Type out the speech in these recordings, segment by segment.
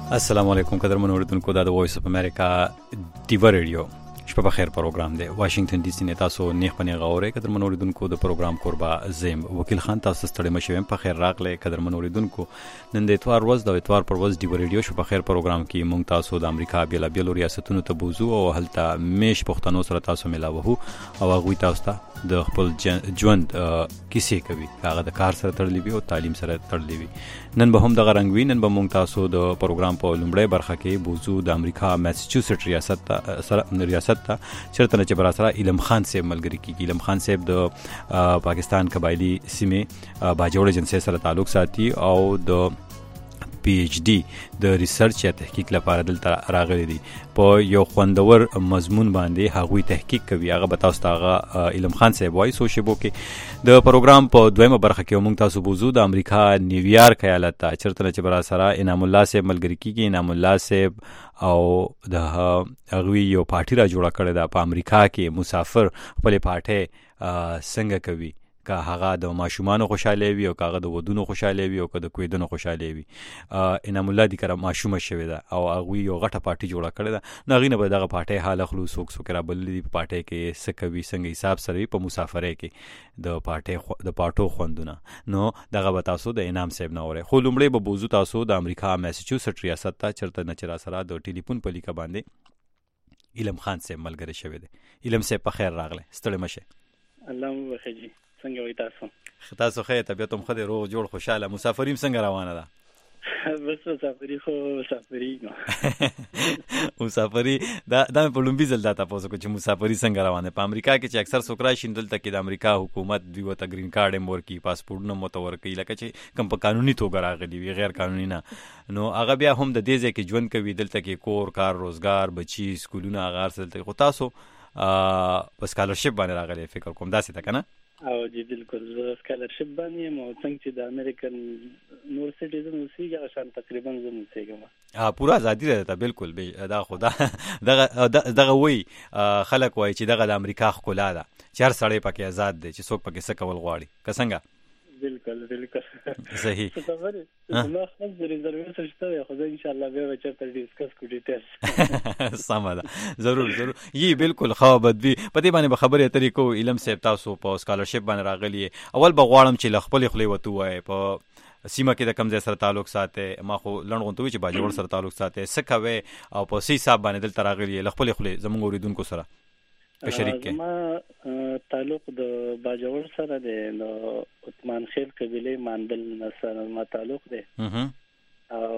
السلام علیکم قدرمن اوریدونکو دا د وایس اف امریکا دیو ریډیو شپه بخیر پروګرام دی واشنگټن ډي سي نه تاسو نیخ پنی غوړې قدرمن اوریدونکو د پروګرام قربا زم وکیل خان تاسو ستړي مشوم په خیر راغله قدرمن اوریدونکو نن د اتوار ورځ د اتوار پر ورځ دیو ریډیو شپه بخیر پروګرام کې مونږ تاسو د امریکا بیل ریاستونو ته بوزو او هلته میش پښتنو سره تاسو ملاوه او هغه تاسو ته د خپل ژوند کیسې کوي هغه د کار سره تړلې وي او تعلیم سره تړلې وي نن به هم د غرنګ وی نن به مونږ تاسو د پروګرام په لومړی برخه کې بوزو د امریکا میساچوسټ ریاست ته چرته چې برا سره علم خان صاحب ملګری کیږي علم خان صاحب د پاکستان قبایلی سیمه باجوړ جنسي سره تعلق ساتي او د پی ایچ ډي د ریسرچ یا تحقیق لپاره دلته راغلي دي په یو خوندور مضمون باندې هغوی تحقیق کوي هغه به تاسو ته علم خان صاحب وایي سو شیبو کې د پروګرام په دویمه برخه کې موږ تاسو بوزو د امریکا نیویارک ایالت ته چرته چې برا سره انعام الله صاحب ملګری کیږي انعام الله صاحب او د هغوی یو پارټي را جوړه کړې ده په امریکا کې مسافر خپل پارټي څنګه کوي که هغه د ماشومانو خوشاله وي او هغه د ودونو خوشاله وي او که د کویدونو خوشاله وي انعام الله دي کړه ماشومه شوی ده او هغه یو غټه پارټي جوړه کړې ده نو غینه به دغه پارټي حال خلوص وکړه بل دي پارټي کې سکوي څنګه حساب سره په مسافرۍ کې د پارټو خوندونه نو دغه به تاسو د انعام صاحب نه اوري خو لومړی به بوزو تاسو د امریکا میساچوسټ ریاست ته چرته نه چر سره د ټلیفون په لیکه باندې علم خان صاحب ملګری شوی دی علم صاحب په خیر راغله ستړي مشه الله مو بخیر څنګه وای تاسو خیر طبيعت هم خدای روغ جوړ خوشاله مسافریم څنګه روانه ده بس مسافری نو مسافری دا په لومبي ځل دا تاسو کو چې مسافری څنګه روانه په امریکا کې چې اکثر سوکرا شیندل ته کې د امریکا حکومت دوی وته گرین کارت هم ورکی پاسپورت نه متور کوي لکه چې کم په قانوني توګه راغلي وي غیر قانوني نه نو هغه بیا هم د دې ځکه ژوند کوي دلته کې کور کار روزګار بچي سکولونه هغه سره خو تاسو په سکالرشپ باندې راغلي فکر کوم داسې تا کنه او جی بالکل سکالرشپ باندې مو څنګه چې د امریکن نور سټیزن اوسېږي شان تقریبا زم اوسېږم پورا ازادي ده بالکل دا خدا دغه وی خلک وای چې دغه د امریکا خلا ده چې هر سړی پکې آزاد دی چې څوک پکې څه کول غواړي څنګه بالکل صحیح ما خپل ریزرویشن شته خو ان شاء الله به چرته ډیسکس کو ډیټیلز سم ده ضرور یی بالکل خو بدوی پدې باندې خبرې اترې کو علم صاحب تاسو په سکالرشپ باندې راغلی اول بغواړم چې خپل خپل وته وای په سیمه کې د کم ځای سره تعلق ساتي ما خو لړغونته چې باجوړ سره تعلق ساتي سکوي او په سی حساب باندې دلته راغلی خپل زموږ اوریدونکو سره په شریک کې ما تعلق د باجوړ سره دی نو عثمان خیل قبيله ماندل سره ما تعلق دی او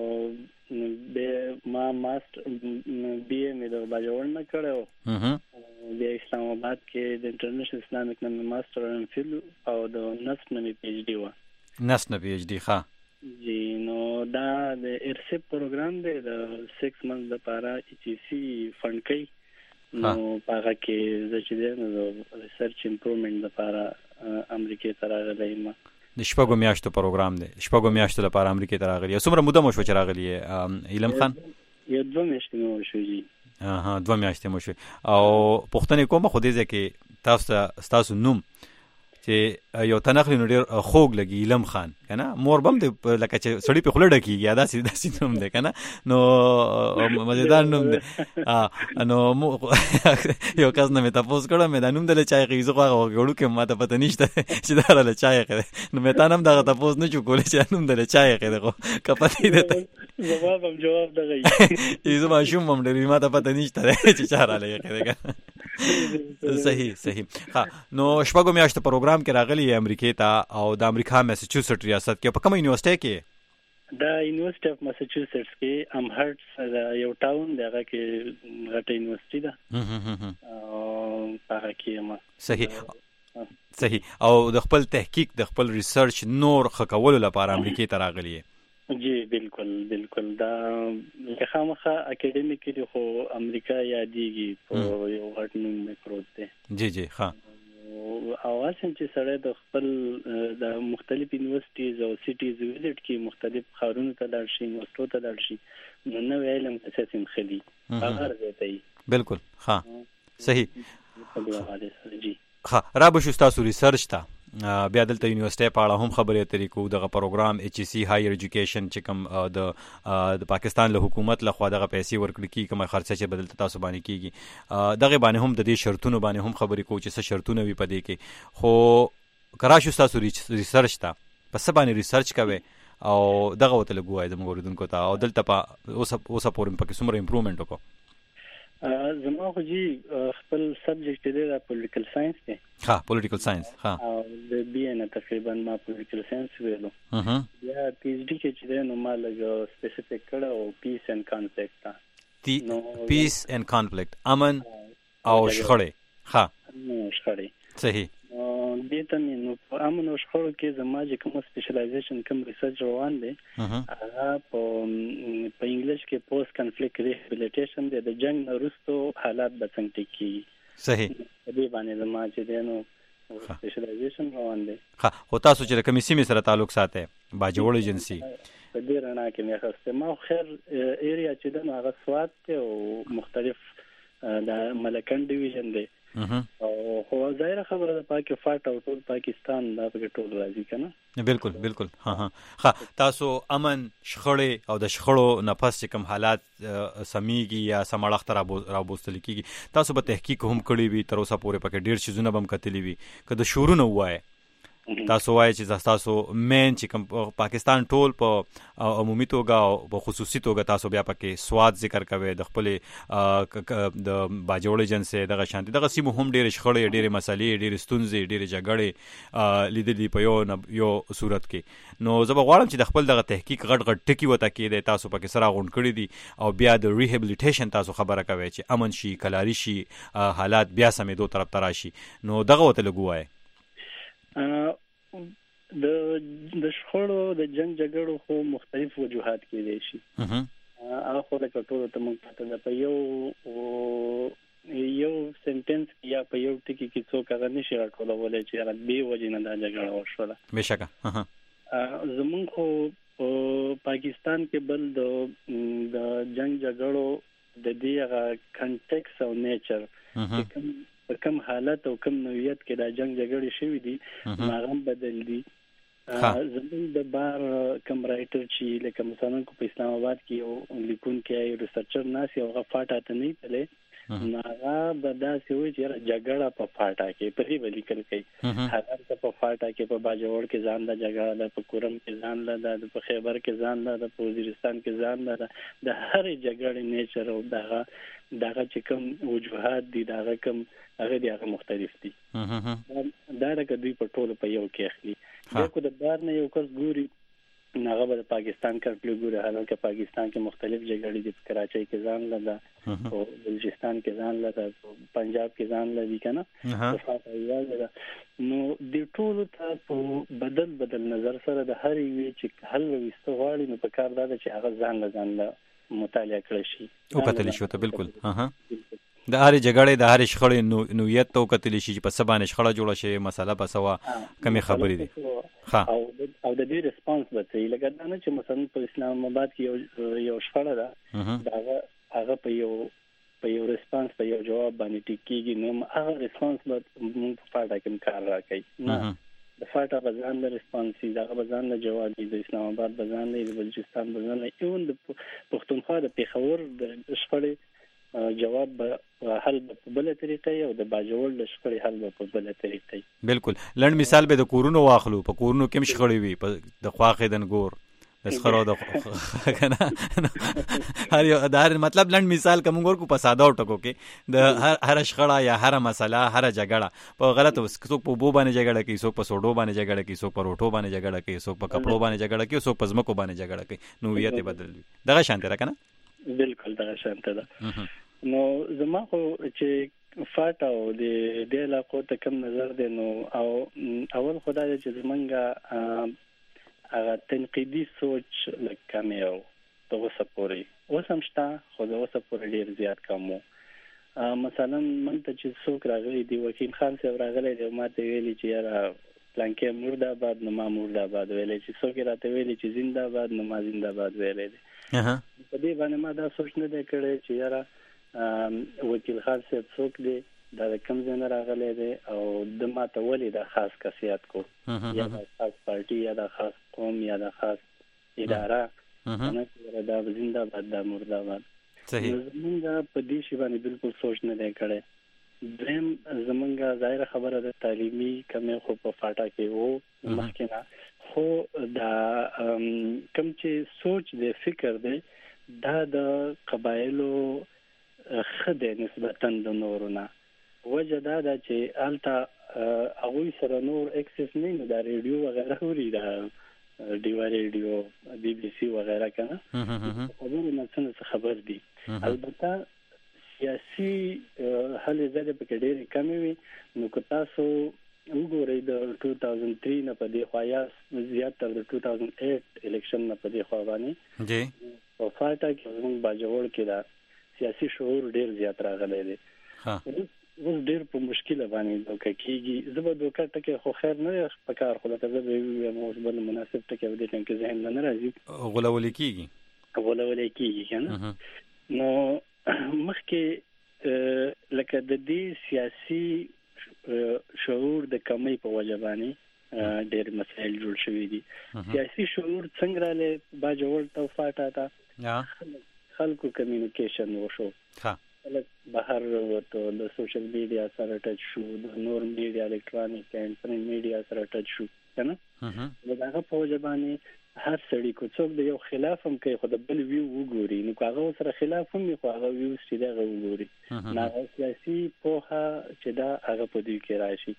به ما ماستر بی ام د باجوړ نه کړو د اسلام آباد کې د انټرنیشنل اسلامیک نن ماستر ان فیل او د نس نه پی ایچ ډی و نس نه پی ایچ ډی ښه جی نو دا د ارسپ پروګرام دی د 6 منث لپاره ایچ سی فند کوي نو هغه کې د چې د ریسرچ امپروومنت لپاره امریکا ته راغلی ما د شپږو میاشتو پروګرام دی شپږو میاشتو لپاره امریکا ته راغلی څومره موده مو شو چې راغلی علم خان یو 2 میاشتې مو شو جی 2 میاشتې مو شو او پښتنې کومه خو دې ځکه تاسو نوم چې یو تنخلی نو ډیر خوږ لګي علم خان کنه مور بم دې لکه چې سړی په خلډه کیږي یا داسې نوم دی کنه نو مزیدار نوم دی نو یو کس نه مې تاسو کړه مې دا نوم دل چای غیزه خو غوړو کې ما ته پته نشته چې دا له چای غره نو مې تا نام دغه تاسو نه چوکول چې نوم دل چای غره خو کپتی ده جواب دغه ایزه ما شوم مم لري ما ته پته نشته چې چاره لګي کنه صحیح ها نو شپږو میاشتو پروګرام کې راغلی امریکا ته او د امریکا میساچوسټ ریاست کې په کومه یونیورسيټي کې د یونیورسيټي اف میساچوسټس کې امهرټس یو ټاون دغه کې غټه یونیورسيټي ده او هغه کې ما صحیح او د خپل تحقیق د خپل ریسرچ نور خکولو لپاره امریکا ته راغلی جی بالکل دا خامخا اکیډمیکلی خو امریکا یادېږي په یو غټ نوم میکروت دی جی ښه او اساساً چې سره د خپل د مختلف یونیورسيټیز او سټیز ویزټ کې مختلف ښارونو ته لاړ شي یونیورسيټو ته لاړ شي نو نو علم اساساً خلی هغه راځي بالکل ها صحیح جی ها را به شو تاسو ریسرچ ته بیا دلته یونیورسيټي په اړه هم خبرې اترې کوو. دغه پروګرام ایچ سی هایر ایجوکیشن چې کوم د پاکستان له حکومت لخوا دغه پیسې ورکړي کی کومه خرچه چې بدلته تاسو باندې کیږي دغه باندې هم د دې شرطونو باندې هم خبرې کوو چې څه شرطونه وي پدې کې. خو کراشو تاسو ریسرچ تا پس باندې ریسرچ کوي او دغه وته لګوي د موردونکو ته او دلته په اوسه پورم پکې څومره امپروومنت وکړو. زما خو جی خپل سبجیکټ دی د پولیټیکل ساينس دی. ها پولیټیکل ساينس ها او د بي ان تقریبا ما پولیټیکل ساينس ویلو. یا پی ایچ ډی کې چې نو ما لګ سپیسیفیک کړه او پیس اینڈ کانفلکټ تا پیس اینڈ کانفلکټ امن او شخړې. ها نو شخړې صحیح. دې ته نو په امن او شخړو کې زما چې کوم سپیشلایزیشن کوم ریسرچ روان دی هغه په انګلیش کې پوسټ کنفلیکټ ریهابیلیټیشن دی. د جنگ وروسته حالات به څنګه ټیکي صحیح دې باندې زما چې دی نو سپیشلایزیشن روان دی. ها او تاسو چې کومې سیمې سره تعلق ساتي باجوړ ایجنسی په دې رڼا کې مې خسته ما خیر ایریا چې دی نو هغه سوات ته او مختلف د ملکن ډیویژن دی او خو ظاهر خبره ده پاکي فاټ او ټول پاکستان دا په ټول راځي کنه. بالکل ها تاسو امن شخړې او د شخړو نفس چې کوم حالات سميږي یا سمړښت راوبوستل کیږي تاسو به تحقیق هم کړی وي تر اوسه پورې پکې ډیر شیزونه بم کتلی وي کله شروع نه وای تاسو وایي چې تاسو مین چې کوم پاکستان ټول په عمومي توګه او په خصوصي توګه تاسو بیا پکې سواد ذکر کوي د خپل د باجوړ ایجنسی دغه شانتي دغه سیمو هم ډېر شخړې ډېر مسلې ډېر ستونزې ډېر جګړې لیدلې په یو صورت کې. نو زه به غواړم چې د خپل دغه تحقیق غټ ټکی وته کې د تاسو پکې سره غونډ کړی دي او بیا د ریهابیلیټیشن تاسو خبره کوي چې امن شي کلاري شي حالات بیا سمې دوه طرف تراشي. نو دغه وته لګوای د شخړو د جنگ جګړو خو مختلف وجوهات کېدای شي. هغه خو د ټولو ته مونږ ته په یو سنټنس یا په یو ټکی کې څوک هغه نشي راټولولای چې هغه به وجه نه دا جګړه وشوله. بشکه زمونږ خو پاکستان کې بل د جنگ جګړو د دې هغه کنټیکس او نیچر کم حالت او کم نوعیت کې دا جنگ جګړې شوې دي هغه بدل دي. زموږ د بار کم رائټر چې لکه مثلا کو په اسلام آباد کې یو لیکونکی ریسرچر ناسي او غفاټه ته نه تلې هغه به داسې وي چې جګړه په فاټا کې په دې ولیکل کوي حالات په فاټا کې په باجوړ کې ځان د جګړه د په کورم کې ځان د په خیبر کې ځان د په وزیرستان کې ځان د هر جګړې نیچر او دغه چې کوم وجوهات دي دغه کوم هغه دي هغه مختلف دي. دا د دوی په ټولو په یو کې اخلي. دغه د بار نه یو کس ګوري هغه د پاکستان کړپلو ګوري حالانکه پاکستان کې مختلف جګړې دي په کراچۍ کې ځان لدا او بلوچستان کې ځان لدا پنجاب کې ځان لدی کنه. نو د ټولو ته په بدل نظر سره د هر یو چې حل وستغواړي نو په کار دا چې هغه ځان له مطالعه کړی شي او کتل شي ته بالکل د هر جګړې د هر شخړې نوعیت تو کتل شي په سبانه شخړه جوړه شي مسله په سوا کمی خبرې دي او د دې ریسپانس به لکه دا نه چې مثلا په اسلام آباد کې یو شخړه ده دا هغه په یو ریسپانس په یو جواب باندې ټیکيږي نو هغه ریسپانس به موږ په فاټا کې کار راکړي نه د فاټا بزان د ریسپانس دا بزان د جواب د اسلام آباد بزان د بلوچستان بزان ایون د پښتونخوا د پیښور د شخړې جواب به حل په بل طریقې او د باجوړ د شخړې حل په بل طریقې. بالکل لړ مثال به د کورونو واخلو په کورونو کې شخړې وي د خواخې دنګور د سخرو د کنه هر یو دار مطلب لړ مثال کوم ګور کو په ساده ټکو کې د هر شخړه یا هر مسله هر جګړه په غلط څوک په بو باندې جګړه کوي څوک په سوډو باندې جګړه کوي څوک په روټو باندې جګړه کوي څوک په کپړو باندې جګړه کوي څوک په زمکو باندې جګړه کوي نو ویته بدل دغه شانته را کنه. بالکل دغه شانته ده. نو زما خو چې فاټا او د دې علاقو ته کم نظر دی نو او اول خدای چې زمونږه هغه تنقیدي سوچ لکه مې او د وسپوري اوسم شته خو د وسپوري ډیر زیات کمو. مثلا من ته چې څوک راغلی دی وکیل خان صاحب راغلی دی ماته ویلي چې یاره پلانکې مرده نو ما مرده ویلي چې څوک راته ویلي چې زنده باد نو ما زنده باد ویلي دی. په دې باندې ما دا سوچ نه دی کړی چې یاره وکیل خان صاحب څوک دی دا کوم ځای نه راغلی دی او د ماته ولې د خاص کسیات کو یا د خاص پارټي یا د خاص قوم یا د خاص اداره نه دا زنده باد دا مرداباد. صحیح. زمونږ په دې شی باندې بالکل سوچ نه دی کړی. دریم زمونږ ظاهر خبره د تعلیمي کمی خو په فاټا کې وو مخکې نه، خو دا کوم چې سوچ دی فکر دی دا د قبایلو خده نسبتاً د نورونه وجه دا ده چې الته هغوی سره نور اکسس نه نو دا ریډیو وغیره اوري، دا ډیوا ریډیو بی بی سی وغیره کنه خبرونه څنګه خبر دي. البته سیاسي هلې ځلې پکې ډېرې کمې وي. نو که تاسو وګورئ د 2003 نه په دې خوا یا زیات تر د 2008 الیکشن نه په دې خوا باندې په فاټا کې زموږ باجوړ کې دا سیاسي شعور ډېر زیات راغلی دی. اوس ډېر په مشکله باندې دوکه کېږي. زه به دوکه ټکې خو خیر نه په کار خو لکه زه به ووایم اوس بل مناسب ټکې په دې ټایم کې ذهن نه راځي غولولی کېږي که نه. نو مخکې لکه د دې سیاسي شعور د کمی په وجه باندې ډېر مسایل جوړ شوي دي. سیاسي شعور څنګه رالی باجوړ ته فاټا ته خلکو کمیونیکیشن وشو، خلک بهر وته د سوشل میډیا سره ټچ شو، د نور میډیا الکترونیک اینڈ پرنٹ میډیا سره ټچ شو کنه. نو دا په وجه باندې هر سړی کو څوک د یو خلاف هم کوي خو د بل ویو وګوري، نو هغه سره خلاف هم خو هغه ویو چې دا وګوري نه سیاسي پوهه چې دا هغه په دې کې راشي.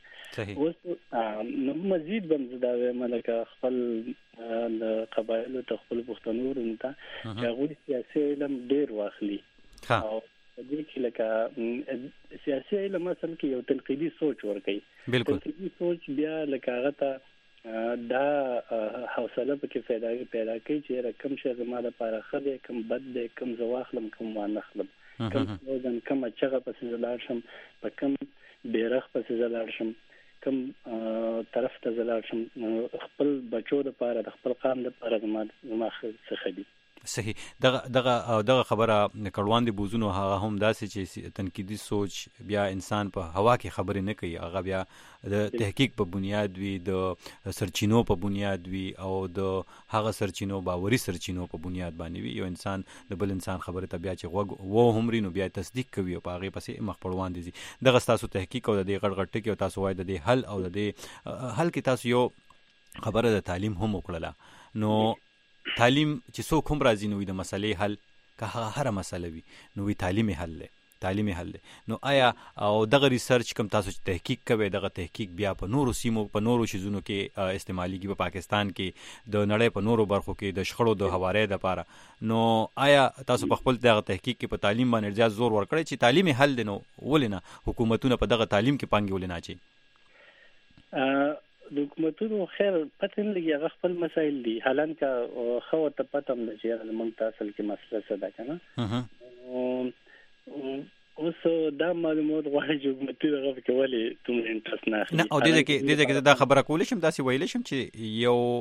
اوس نو مزید بمزدا ملکه خپل د قبایلو ته خپل پښتنو ته چې هغه سیاسي علم ډیر واخلي او دې کې لکه سیاسي علم اصل کې یو تنقیدي سوچ ورکړي. تنقیدي سوچ بیا لکه هغه ته دا حوصله پکې پیدا کوي چې رقم شه زما لپاره ښه دی کوم بد دی کوم زه واخلم کوم وانه خلم کوم وزن کوم چغه پسې زه لاړ شم په کوم بیرغ پسې زه لاړ شم کوم طرف ته زه لاړ شم خپل بچو لپاره د خپل قام لپاره زما څه دی. صحیح. دغه خبره کړوان دي بوزونو هغه هم داسې چې تنقیدي سوچ بیا انسان په هوا کې خبرې نه کوي، هغه بیا د تحقیق په بنیاد وي، د سرچینو په بنیاد وي او د هغه سرچینو باوري سرچینو په بنیاد باندې وي. یو انسان د بل انسان خبره ته بیا چې غوږ و همري نو بیا تصدیق کوي او په هغې پسې مخ پړوان دي. دغه ستاسو تحقیق او د دې غټ ټکي او تاسو وایي د دې حل او د دې حل کې تاسو یو خبره د تعلیم هم وکړله. نو تعلیم چې څوک هم راځي نو د مسلې حل که هره مسله وي نو وي تعلیمي حل دی. نو آیا او دغه ریسرچ کوم تاسو چې تحقیق کوي دغه تحقیق بیا په نورو سیمو په نورو شیزونو کې استعمالیږي په پاکستان کې د نړۍ په نورو برخو کې د شخړو د هوارۍ لپاره، نو آیا تاسو په خپل دغه تحقیق کې په تعلیم باندې زیات زور ورکړی چې تعلیمي حل دی؟ نو ولې نه حکومتونه په دغه تعلیم کې پانګې ولې نه اچي؟ د حکومتونو خیر پته نه لګي، هغه خپل مسایل دي. حالان کا خو ته پته هم چې موږ تاسو کې مسله څه ده کنه. اوس دا معلومات غواړي چې حکومتونه هغه کې ولې تم انټرست نه اخلي. نه او دې کې دا خبره کولای شم داسې ویل شم چې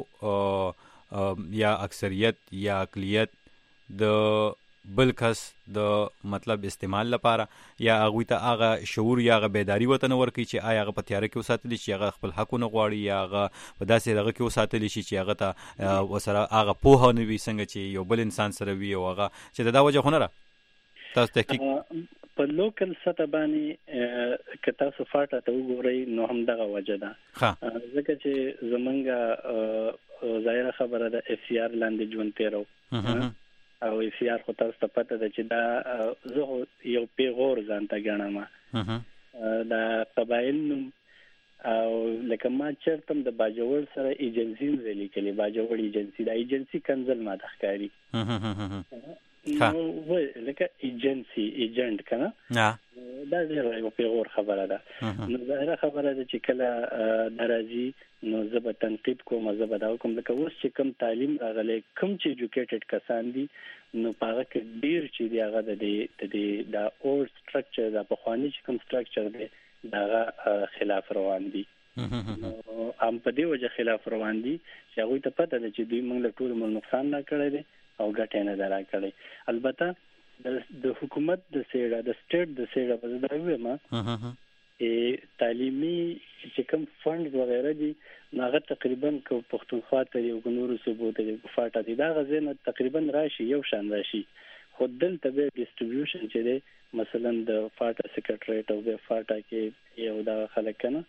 یو یا اکثریت یا اقلیت د بل کس د مطلب استعمال لپاره یا هغه ته هغه شعور یا هغه بیداری وته نه ورکړي چې آیا هغه په تیاره کې وساتلی شي، هغه خپل حقونه غواړي یا هغه په داسې دغه کې وساتلی شي چې هغه ته وسره هغه پوهه نه وي څنګه چې یو بل انسان سره وي او هغه چې دا وجه خو نه را تاسو تحقیق په لوکل سطح باندې که تاسو فاټا ته وګورئ نو هم دغه وجه ده. ځکه چې زمونږ ظاهره خبره ده اف سی آر لاندې ژوند تیرو او اف سی آر خو تاسو ته پته ده چې دا زه یو پیغور ځان ته ګڼم دا قبایل نوم او لکه ما چرته د باجوړ سره ایجنسی ویلي کلی باجوړ ایجنسی دا ایجنسی کنزل ما تخکاری نو لکه ایجنسی ایجنټ کنه دا یو پیغور خبره ده. نو ظاهره خبره ده چې کله درازي نو زه به تنقید کوم، زه به دا کوم لکه اوس چې کم تعلیم راغلی کوم چې ایجوکیټډ کسان دي نو په هغه کې ډیر چې دی هغه د دا اولډ سټرکچر دا پخوانی چې کوم سټرکچر دی دا خلاف روان دي. نو هم په دې وجه خلاف روان دي چې هغه ته پته ده چې دوی موږ له ټول نقصان نه کړی دی او ګټه نه درا کړی. البته د حکومت د سیړه د سټیټ د سیړه په ځای ما تعلیمي چې کوم فند وغیرہ دي هغه تقریبا کو پښتونخوا ته یو ګنورو صوبو ته فاټه دي دا غزنه تقریبا راشي یو شان راشي خودل ته ډیسټریبیوشن چې دی مثلا د فاټه سیکریټریټ او د فاټه کې یو دا خلک کنه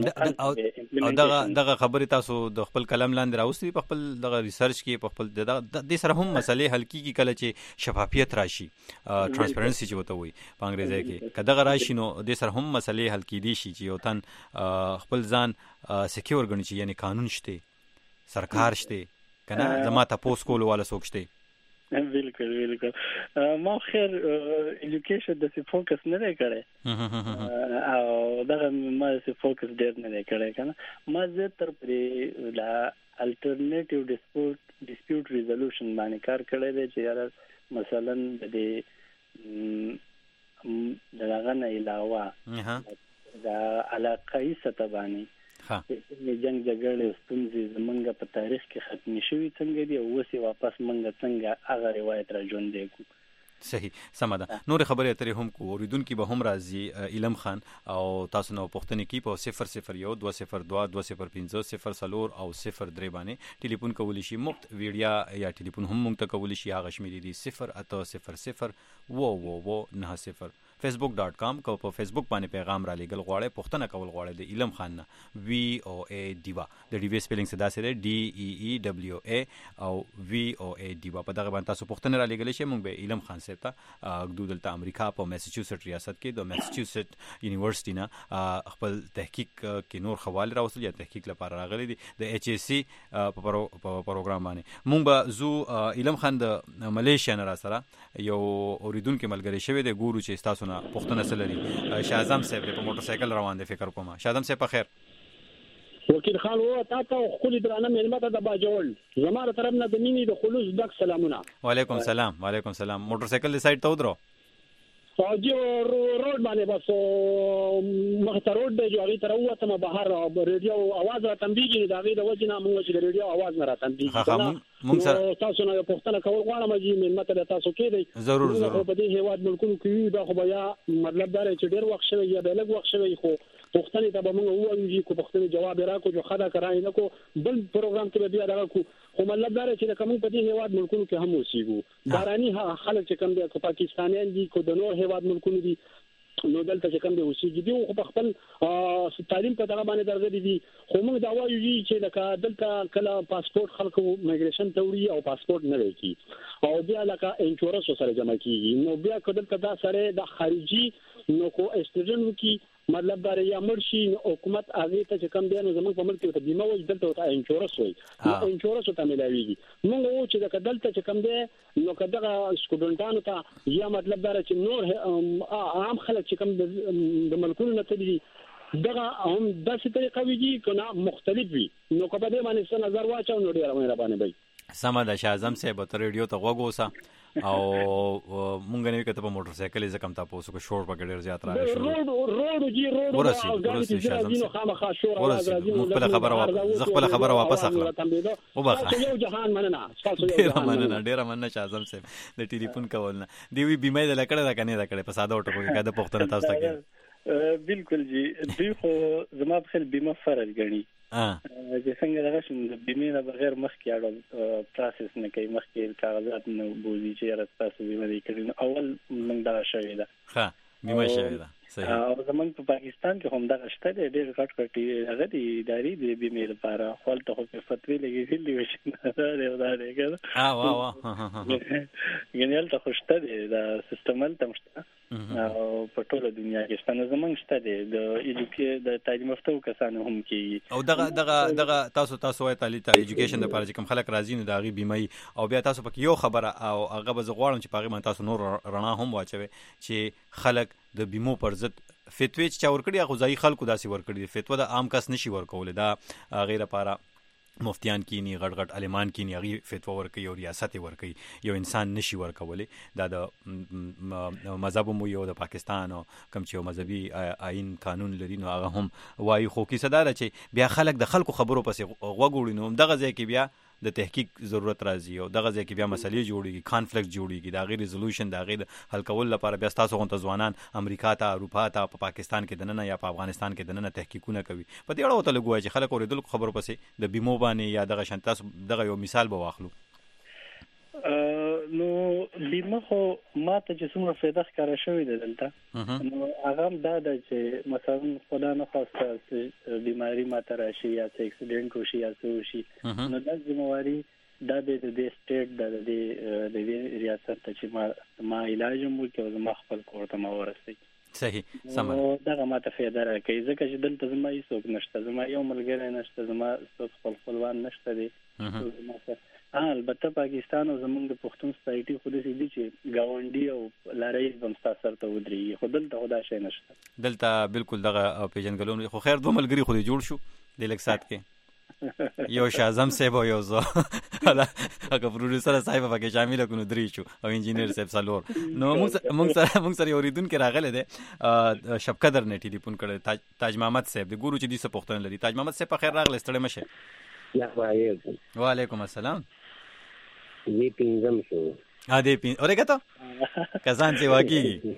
دغه خبرې تاسو د خپل کلم لاندې راوستي په خپل دغه ریسرچ کې په خپل د سره هم مسلې حل کیږي کله چې شفافیت راشي ترانسپیرنسي چې وته وي په انګریزي کې کله راشي نو د سره هم مسلې حل کیدي شي چې یو تن خپل ځان سکیور غني چې یعنی قانون شته سرکار شته کنه زما تاسو کول والا سوک شته بالکل ما خیر ایجوکیشن د سی فوکس نه کړي او دا ما سی فوکس ډېر نه کړي کنه ما زه تر پرې لا الټرنیټیو ډیسپیوټ ریزولوشن باندې کار کړی دی چې یاره مثلا د دغه نه علاوه د علاقايي سطح باندې جنگ جګړې ستونزې زمونږ په تاریخ کې ختم شوي څنګه دي او اوس واپس مونږ څنګه هغه روایت را ژوندې کو صحیح سم ده نور خبرې اترې هم کو اوریدونکو به هم راځي علم خان او تاسو نو پوښتنه کی په 001 202 205 0 او 03 باندې ټلیفون کولی شي مفت ویډیا یا ټلیفون هم مونږ ته کولی شي هغه شمیرې دي 08000 facebook.com کو په فیسبوک باندې پیغام را لېګل غواړي پښتنه کول غواړي د علم خان نه VOA دیوا د ډي وی سپیلینګ صدا سره DEEWA او VOA دیوا په دغه باندې تاسو پښتنه را لېګل شي موږ به علم خان صاحب ته حدودلته امریکا په میساچوسټ ریاست کې د میساچوسټ یونیورسيټي نه خپل تحقیق کې نور حواله راوصل یا تحقیق لپاره راغلي دي د HSC په پروګرام باندې موږ به زو علم خان د ملیشیا نه را سره یو اوریدونکو ملګری شوی د ګورو چې تاسو پښتون سلري شاهزام صاحب په موټر سایکل روان دي فکر کوم شاهزام صاحب په خیر وکیل خان و تاسو خپل درانه ملمت د باجول زماره طرف نه د مینې د خلوص دک سلامونه وعلیکم السلام موټر سایکل د سایډ ته ودرو فوجي روډ باندې بس مخته روډ دی جو هغه تر وته ما بهر ریډیو आवाज را تنبیږي دا غي د وجنه موږ چې ریډیو आवाज نه را تنبیږي موږ سره تاسو نه پښتنه کول غواړم چې ملمت د تاسو کې دی ضرور په دې هیواد ملکونو کې دا خو بیا مطلب دا چې ډېر وخت شوی یا بلګ وخت شوی خو پښتنه ته به موږ وایو چې پښتنه جواب راکو جو خدا کرای نه کو بل پروګرام کې بیا دا کو خو مطلب دا چې کوم په دې هیواد ملکونو کې هم اوسېګو باراني خلک چې کوم د پاکستانیان دي کو د نور هیواد ملکونو دي نو دلته چې کوم دی اوسېږي دی خو په خپل تعلیم په دغه باندې درغلي دي خو موږ دا وایو چې لکه دلته کله پاسپورت خلکو میګریشن توري او پاسپورت نه لري او بیا لکه انشورنس سره جمع کیږي نو بیا کله دا سره د خارجي نو کو اسټوډنټ کی مطلب دا یا مرشي حکومت هغه ته چې کوم دی نو زموږ په ملک کې بیمه وځي دلته ته انشورنس وي انشورنس ته ملایوي موږ وو چې دلته چې کوم دی نو کداغه سټوډنټانو ته یا مطلب دا چې نور عام خلک چې کوم د ملکونو نه تدي دغه هم د څه طریقه ویږي کنه مختلف وي نو کو په دې باندې څه نظر واچو نو ډیر مهرباني وي سمه د شاهزم صاحب تر ریډیو ته وګوسه او مونږ نه کته په موټر سایکل زکم تاسو کو شور په ګډر زیات راغلی روډ جی روډ ورسي شاهزم صاحب خپل خبره واپس اخلم او بخا یو جهان مننه تاسو ډیر مننه شاهزم صاحب د ټلیفون کول نه دی وی بیمه د لکړه دا کنه دا کړه په ساده ټکو کې د پښتنه تاسو ته بالکل جی دوی خو زما په خل بیمه فرض غني چې څنګه دغه شون د بیمه نه بغیر مخکې اړه پروسس نه کوي مخکې کاغذات نه بوزي چې راستاسو بیمه دې کړی اول موږ دا شوی دا ها بیمه شوی دا صحیح او زمونږ په پاکستان کې هم دا شته ډېر غټ غټ هغه دي اداري د بیمه لپاره خپل ته په فتوی لګېدل دي وشي دا دی کنه واه ګنیل ته خوشته دا سیستم تل مشته او په ټوله دنیا کې ستنه زمونږ شته د ایجوکیشن د تعلیم یافتو کسانو هم کې او دغه تاسو وایي تعلیم ایجوکیشن لپاره چې کوم خلک راځي نو دغه بیمه او بیا تاسو پکې یو خبره او هغه به غواړم چې پاره تاسو نور رڼا هم واچوي چې خلک د بیمو پر ضد فتوی چې ورکړي غوځي خلکو داسي ورکړي فتوا د عام کس نشي ورکول دا غیر لپاره مفتیان کینی غټ غټ عالمان کینی هغه فتوا ورکي او ریاست ورکي یو انسان نشي ورکولي دا د مذهب مو یو د پاکستان او کوم چې مذهبي آئین قانون لري نو هغه هم وایي خو کې صدر چې بیا خلک د خلکو خبرو پسې غوګوړي نو دغه ځای کې بیا د تحقیق ضرورت راځي او دغه ځکه بیا مسلې جوړيږي کانفلیکټ جوړيږي دا غیر ریزولوشن دا غیر حل کول لپاره بیا تاسو غونډه ځوانان امریکا ته اروپا ته په پاکستان کې دننه یا په افغانستان کې دننه تحقیقونه کوي په دې اړه ته لګوي چې خلک اوریدل خبرو پسې د بیمو باندې یا دغه شانتاس دغه یو مثال به واخلو نو بیمه خو ماته چې څومره فایده ښکاره شوې ده دلته نو هغه هم دا ده چې مثلا خدا نه خواسته بیماری ماته راشي یا څه اکسیډنټ وشي یا څه وشي نو دا ذمہواری دا د دې سټیټ د دې ریاست ته چې ما علاج مو کوي ما خپل کور ته ما ورسي صحیح سم دا ماته فایده راکوي ځکه چې دلته زما هیڅ نشته زما یو ملګری نشته زما خپلوان نشته دي البته پاکستان او زمونږ د پښتون سوسایټي خو دې دي چې گاونډي او لاري بمستا سره ته ودري خو دلته خدا شي نشته دلته بالکل دغه پیژنګلون خو خیر دوه ملګری خو جوړ شو د لکسات کې یو شازم صاحب او یو زه هغه پروډوسر صاحب پکې شامل کونو درې شو او انجینیر صاحب سالور نو موږ سره اوریدون کې راغله ده شب قدر نه ټلیفون کړ تاج محمد صاحب د ګورو چې دې څه پښتون لري تاج محمد صاحب په خیر راغله ستړي مشه وعلیکم السلام ये पिंजम शो दे पिन और क्या तो कसान से वाकी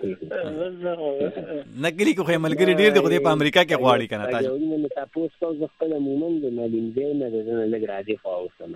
नकली को मलगरी ډیر د خو په امریکا کې غواړي کنه تاسو نو تاسو کو خپل مومن د مالین دې نه د لګ راځي خو اوسه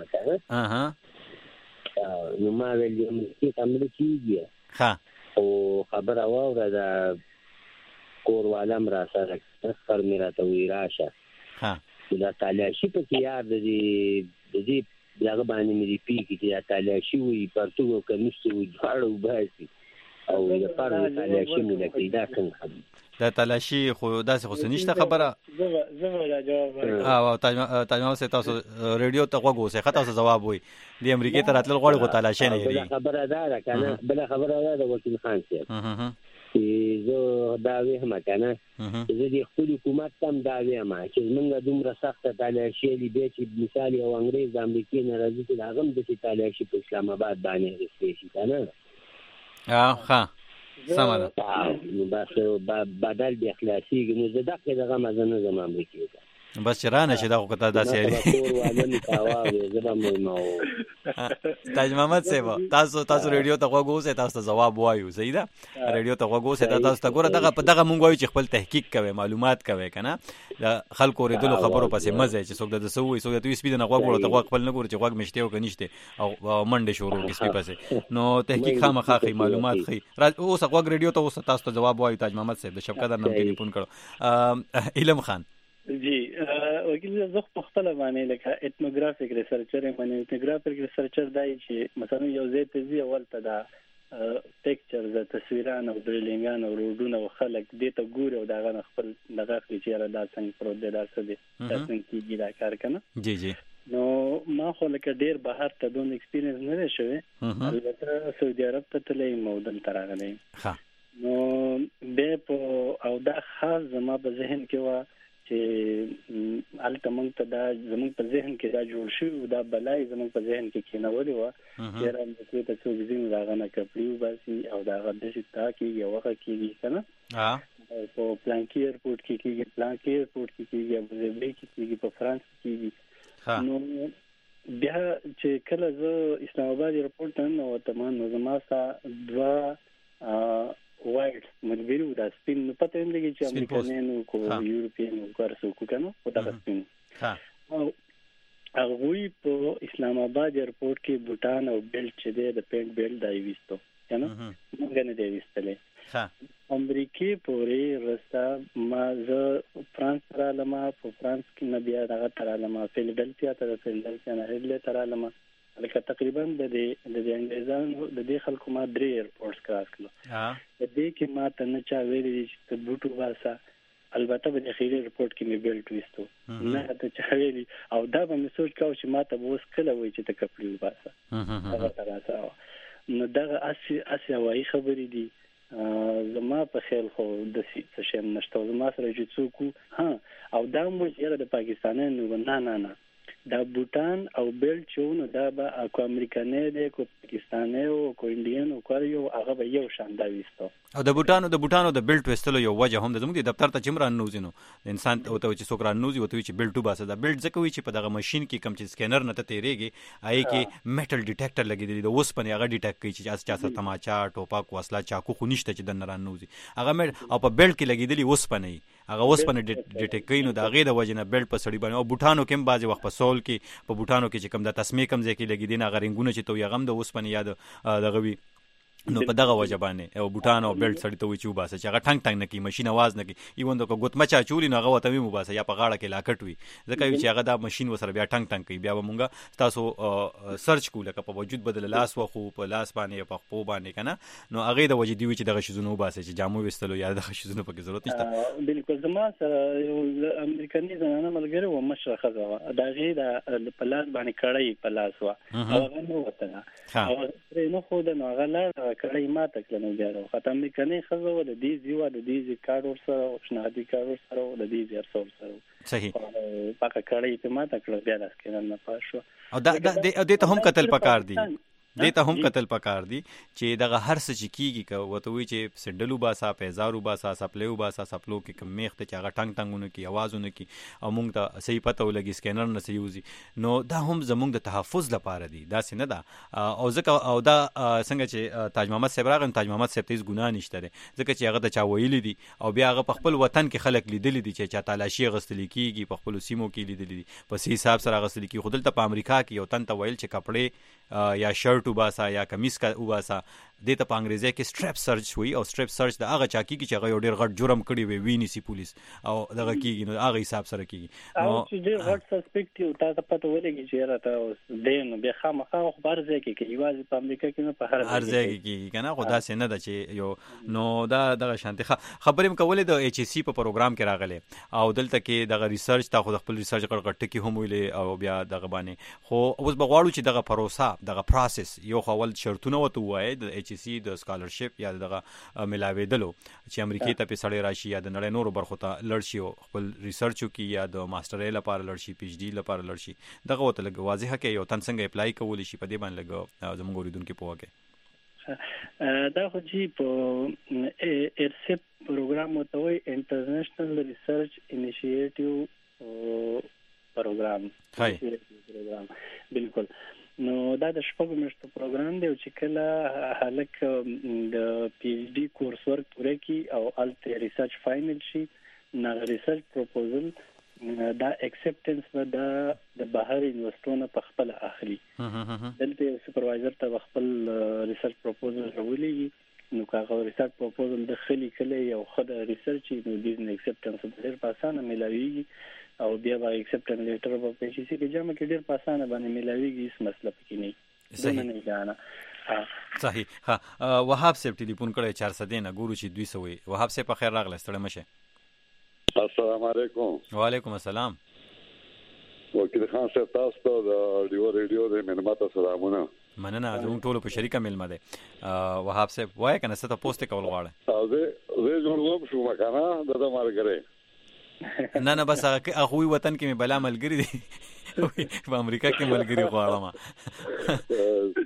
مثلا نو ما ویل چې امریکایي ها او خبر اوره دا کور والم را سره تخر میرا ته وی راشه ها دا تلاشي په یاد دي دغه باندې مې پی کې تلاشي وي پرتو کمیشته وي هاړو باسي او د پاره تلاشي مې لکه دا څنګه دا تلاشي خو داسې خو نشته خبره زه جواب او تاسو تاسو ریډیو ته وګورئ خطا تاسو جواب وي د امریکای ته راتل غواړي غو تلاشي نه لري خبره ده کنه بل خبره ده د وکیل خان صاحب زه دا وهم کنه زه د خپل حکومت تم دا ویم چې موږ دومره سخت تلاشي لري چې مثال یو انګريز امریکای نه راځي چې هغه د تلاشي په اسلام آباد باندې رسېږي کنه ها سمه نو بس بدل د اخلاصي نو زه دغه مزنه زم امریکای بس چرانه شي دا خو کته داسې تاج محمد صاحب تاسو ریډیو ته وګورئ تاسو جواب وایو صحیح ده ریډیو ته وګورئ تاسو ته ګوره دغه مونږ وایو چې خپل تحقیق کوي معلومات کوي کنه د خلکو ریډلو خبرو پسې مزه چې څوک د سوي څوک د سپید نه وګورئ ته خپل نه ګورئ چې وګ مشته او کنيشته او منډه شروع کی سپی پسې نو تحقیق خامخا خي معلومات خي اوس وګ ریډیو ته تاسو ته جواب وایو تاج محمد صاحب د شبکه نن ټلیفون کړو علم خان جی وکیل زه په خپل باندې لکه ایتنوګرافیک ریسرچر باندې ایتنوګرافیک ریسرچر دای چې مثلا یو ځای ته ځي اول ته دا پکچرز تصویران او ډریلینګان او روډونه او خلک دې ته ګوري او دا غن خپل دغه چې دا څنګه پروت دی دا څه دی څنګه کیږي دا کار کنه جی نو ما خو لکه ډیر بهر ته دون ایکسپیرینس نه لري شوی البته سعودي عرب ته تلې مودن تراغلی نو به په او دا خاص زما په ذهن کې و چې الته مونږ ته دا زمونږ په ذهن کې دا جوړ شو دا بلای زمونږ په ذهن کې کېنولې و چې راځي ته څو ځین راغنه کپلیو باسي او دا غدشي تا کېږي او هغه کېږي کنه په پلانکی ایرپورټ کې کېږي پلانکی ایرپورټ کې کېږي ابو ظبي کې کېږي په فرانس کې کېږي نو بیا چې کله زه اسلام آباد ایرپورټ ته نو تمام نو زما سره دوا وایټ ملګری و دا سپین نو پته هم لګي چې امریکایانو کو یورپین کارسو کو کنه او دا سپین او هغه په اسلام آباد ایرپورټ کې بوتان او بیلټ چې دی د پینټ بیلټ دای وستو کنه موږ نه دی وستلې امریکای پورې رستا ما ز فرانس را لما په فرانس کې نه بیا دغه تر لما فیلډلفیا ته فیلډلفیا نه هډل تر لما لکه تقریبا د انګریزانو د دې خلکو ما 3 ایرپورټس کراس کړو د دې کې ما ته نه چا ویلي چې بوټو واسه البته په اخیری ریپورت کې مې بیلټ وستو نه ته چا ویلي او دا به مې سوچ کاوه چې ما ته اوس کله وای چې ته کپړی واسه هغه تراسه نو دا اسی وای خبرې دي زما په خیال خو د څه شم نشته زما سره چې څوک ها او دا مو یره د پاکستانانو نه دا بوتان او بیلټ چونه دا به کو امریکاني دی کو پاکستاني او کو انډین او کو هغه به یو شان دا وستو. او د بوتانو د بیلټ وستلو یو وجه هم د زموږ د دفتر ته چمران نوزینو د انسان او ته چې سوکران نوزي وته چې بیلټو باسه دا بیلټ ځکه وی چې په دغه ماشين کې کم چې سکینر نه ته تیریږي آی کې میټل ډیټیکټر لګیدلی د اوس په هغه ډیټیکټ کوي چې چا سره تماچا ټوپک وسله چاکو خو نشته چې د نران نوزي هغه او په بیلټ کې لګیدلی اوس په نه هغه اوس په ډیټیکټ کوي نو دا غي د وجنه بیلټ په سړی باندې او بوتانو کې بعضی وخت په سول کې په بوتانو کې چې کم د تسمې کم ځکه لګیدي نه غرینګونه چې تو یغم د اوس په یاد دغه وی نو په دغه وجه باندې او بوتان او بیلټ سړی ته وی چې وباسه چې هغه ټنګ ټنګ نه کی ماشين आवाज نه کی ایوند کو ګوت مچا چولی نو هغه وته وی مباسه یا په غاړه کې لاکټ وی ځکه چې هغه دا ماشين وسره بیا ټنګ ټنګ کوي بیا مونږه تاسو سرچ کوله که په وجود بدل لاس وخو په لاس باندې په خپو باندې کنه نو هغه د وجه دی چې دغه شزونو وباسه چې جامو وستلو یا دغه شزونو په ضرورت نشته. بالکل زما سره یو امریکایي زنانه ملګری و مشره خزه دا غي د پلاس باندې کړی پلاس وا او هغه نو وته او نو خو د نو غلا کړی ماته نو جوړو خاطر امریکایي خزه و د دې زیوا د دې کارور سره او شنادي کارور سره د دې زیر سره صحیح پاکه کړی په ماته کړه بیا د سکینر نه پاشو او د ته هم قتل پکار دی دیتا هم قتل پکار دی چې دغه هر څه چې کیږي که وته وی چې سندلو باسا پیزارو باسا سپلو باسا سپلو کې کم میخ ته چې هغه ټنګ ټنګونه کی आवाजونه کی او موږ ته صحیح پته ولګي سکینر نه سيوزي نو دا هم زموږ د تحفظ لپاره دی دا څنګه دا او ځکه او دا څنګه چې تاج محمد صاحب راغی تاج محمد صاحب ته ګناه نشته ځکه چې هغه د چا ویلي دي او بیا هغه په خپل وطن کې خلک لیدل دي چې چا تلاشي غستل کیږي په خپل سیمو کې لیدل دي په سي حساب سره غستل کی خودل ته په امریکا کې یو تن ته ویل چې کپڑے یا شرټ وباسا یا کمیس کا وباسا د ته په انګریزي کې سټریپ سرچ وي او سټریپ سرچ د هغه چا کیږي چې هغه یو ډیر غټ جرم کړی وي ویني سي پولیس او دغه کیږي نو هغه حساب سره کیږي نو چې ډیر غټ سسپیکټ یو تاسو پته ولګي چې راته دین بیا خامخا خبر ځای کې یوازې په امریکا کې نه په هر ځای کې کیږي کنه خدا سي نه د چې یو نو دا دغه شانتي خبرې کولې د ایچ سی په پروګرام کې راغله او دلته کې دغه ریسرچ تا خو د خپل ریسرچ غړغټ کې هم ویلې او بیا دغه باندې خو اوس بغواړو چې دغه پروسه دغه پروسس یو خول شرطونه وته وای د ایچ سی د سکالرشپ یا دغه ملاویدلو چې امریکای ته په سړی راشي یا د نړۍ نورو برخو ته لړشي او خپل ریسرچ کوي یا د ماستر لپاره لړشي پی ایچ ډی لپاره لړشي دغه وته لګ واضح کې یو تن څنګه اپلای کولی شي په دې باندې لګ زموږ اوریدونکو په واګه دا خو چې په ارسپ پروګرام وته وي انټرنیشنل ریسرچ انیشیټیو پروګرام بالکل نو دا د شپږ میاشتو پروګرام دی چې کله هلک د پی ایچ ډی کورس ورک پوره کی او الته ریسرچ فاینل شي نه ریسرچ پروپوزل دا اکسپټنس به د بهر انویسټونه په خپل اخلي دلته سپروایزر ته خپل ریسرچ پروپوزل راولېږي نو هغه ریسرچ پروپوزل د خلی کله یو خدای ریسرچ نو د اکسپټنس ډېر په اسانه ملایوي او بیا به اکسپټنس لیټر په پی سی کې جمع کې ډېر په اسانه باندې ملایوي هیڅ مسله پکې نه صحیح نه ګانا صحیح ها وهاب صاحب ټلیفون کړی 400 نه ګورو چې 200 وي وهاب صاحب په خیر راغله ستړي مشه السلام علیکم وعلیکم السلام وکیل خان صاحب تاسو ته د ریډیو د منمت سلامونه مننه زموږ ټول په شریکه ملمه ده وهاب صاحب وای کنه ست پوسټ کول غواړي زه جوړوم شو مکانه د مارګره نه بس هغه وطن کې مې بلا ملګری دي په امریکا کې ملګری غواړم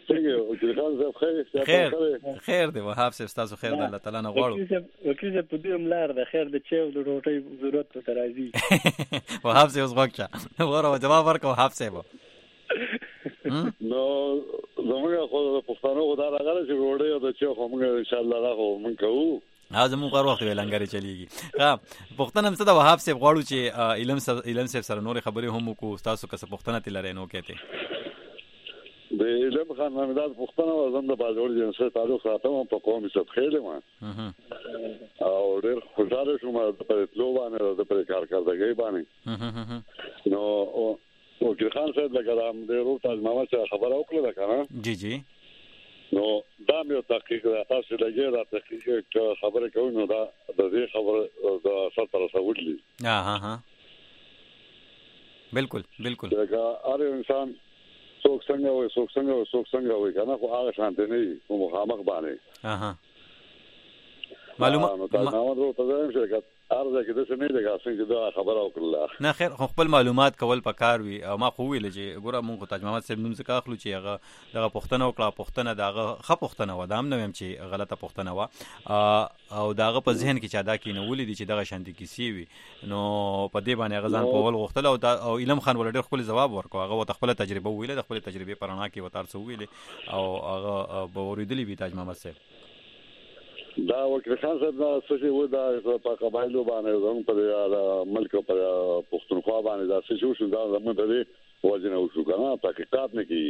خیر دی وهاب صاحب تاسو خیر د الله تعالی نه غواړو وکیل په دې املار د خیر د چیو د روټي ضرورت ته راځي وهاب صاحب وګچا وره جواب ورکو وهاب صاحب نو زموږ خو د پښتنو خدای راغله چې روټي او د چیو هم ان شاء الله راغو مونږ کوو زموږ کار وخت ویلنګری چلیږي پښتنه هم څه د وهاب صاحب غواړو چې علم صاحب سره نور خبرې هم کو تاسو که څه پښتنه تل لري نو کېته د علم خان محمد پښتنه وزن د بازار جنسه تعلق ساتم په قومي څخه خېله ما او ډېر خوشاله شوم په تلو باندې د پر کارکړدګي باندې نو او ګل خان صاحب لګرام د روټ تاج محمد څخه خبر اوکړه دا کنه جی نو دا مې تحقیق تاسو لګي دا تحقیق خبره کوي نو دا د دې خبره د سره سوړلی ها بالکل دا هر انسان څوک څنګه وي کنه خو هغه شانته نه وي مخامخ باندې معلومه نو تاسو نو ته وایم چې ارزه کې د څه نه لګا څنګه دا خبره وکړه نه خیر خپل معلومات کول پکار وي او ما خو ویل چې ګوره مونږ تاج محمد صاحب نوم څخه اخلو چې هغه دغه پښتنه وکړه پښتنه دغه خه پښتنه و دام نه ویم چې غلطه پښتنه و او دغه په ذهن کې چا دا کې نو ولې دي چې دغه شانتي کیسې وي نو په دې باندې غزان په ول غختل او علم خان ول ډېر خپل جواب ورکو هغه خپل تجربه ویله د خپل تجربه پرانا کې وتار سو ویله او هغه به ورېدلی وي تاج محمد صاحب دا وکړه خان صاحب دا څه و دا په قبایلو باندې زموږ په ملک پر پښتونخوا باندې دا څه شو دا زموږ د وژنه وشو کنه تحقیقات نه کی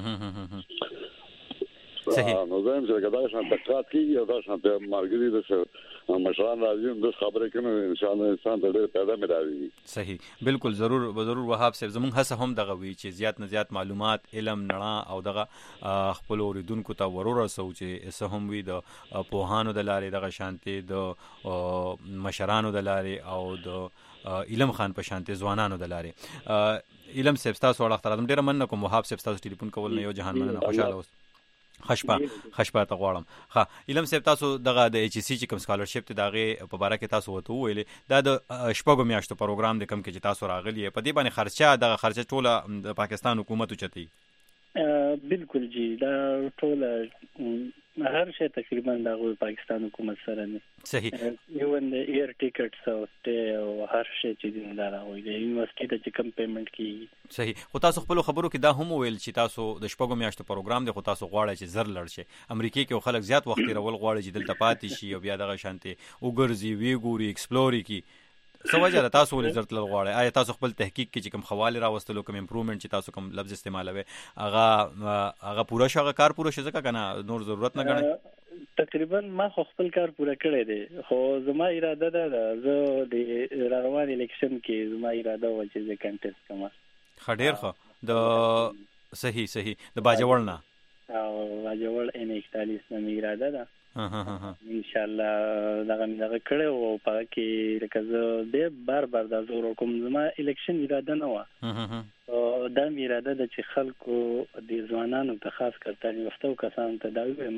صحیح نو زم چې دا شان تحقیقات کی او دا شان ته مارګری د مشران راځي د خبرې کنه ان شاء الله انسان ته پیدا ملایي صحیح بالکل ضرور وهاب صاحب زموږ هڅه هم دغه وی چې زیات نه زیات معلومات علم نړه او دغه خپل اوریدونکو ته ورور رسو چې څه هم وي د پوهانو د لارې دغه شانتي د مشرانو د لارې او د علم خان په شانتي ځوانانو د لارې علم صاحب تاسو وړاندې ترادم ډیر مننه کوم وهاب صاحب تاسو ټلیفون کول نه یو جهان مننه خوشاله اوس خشپا ته غواړم ها علم صاحب تاسو دغه د ایچ سی چې کوم سکالرشپ ته دغه په باره کې تاسو وته ویلې دا د شپږو میاشتو پروګرام د کم کې چې تاسو راغلی په دې باندې خرچه ټوله د پاکستان حکومت چتي بالکل جی دا ټوله هر شی تقریبا د پاکستان حکومت سره نه صحیح یو د ایر ټیکټس او سټې او هر شی چې دا راوي د یونیورسيټي ته کم پیمنٹ کیږي صحیح خو تاسو خپل خبرو کې دا هم ویل چې تاسو د شپږو میاشتو پروګرام دی خو تاسو غواړئ چې زر لړ شي امریکای کې خلک زیات وخت رول غواړي چې دلته پاتې شي او بیا دغه شانتي وګرځي وی ګوري ایکسپلوري کی سوجره تاسو ولې زرت لغواړئ آیا تاسو خپل تحقیق کې چې کوم حواله راوستلو کوم امپروومنت چې تاسو کوم لفظ استعمالوي هغه پوره شغه کار پوره شي ځکه کنه نور ضرورت نه غنئ تقریبا ما خپل کار پوره کړی دی خو زما اراده ده زه د روان الیکشن کې زما اراده و چې زه کنټیسټ کوم خډیر خو د صحیح د باجوړ نه او باجوړ ان 41 نه اراده ده ان شاء الله دغه کړه او په کې لکه زه به بار د زور کوم زما الیکشن اراده نه و او دا اراده د چې خلکو د ځوانانو ته خاص کر تعلیم یافتو کسانو ته دا وایم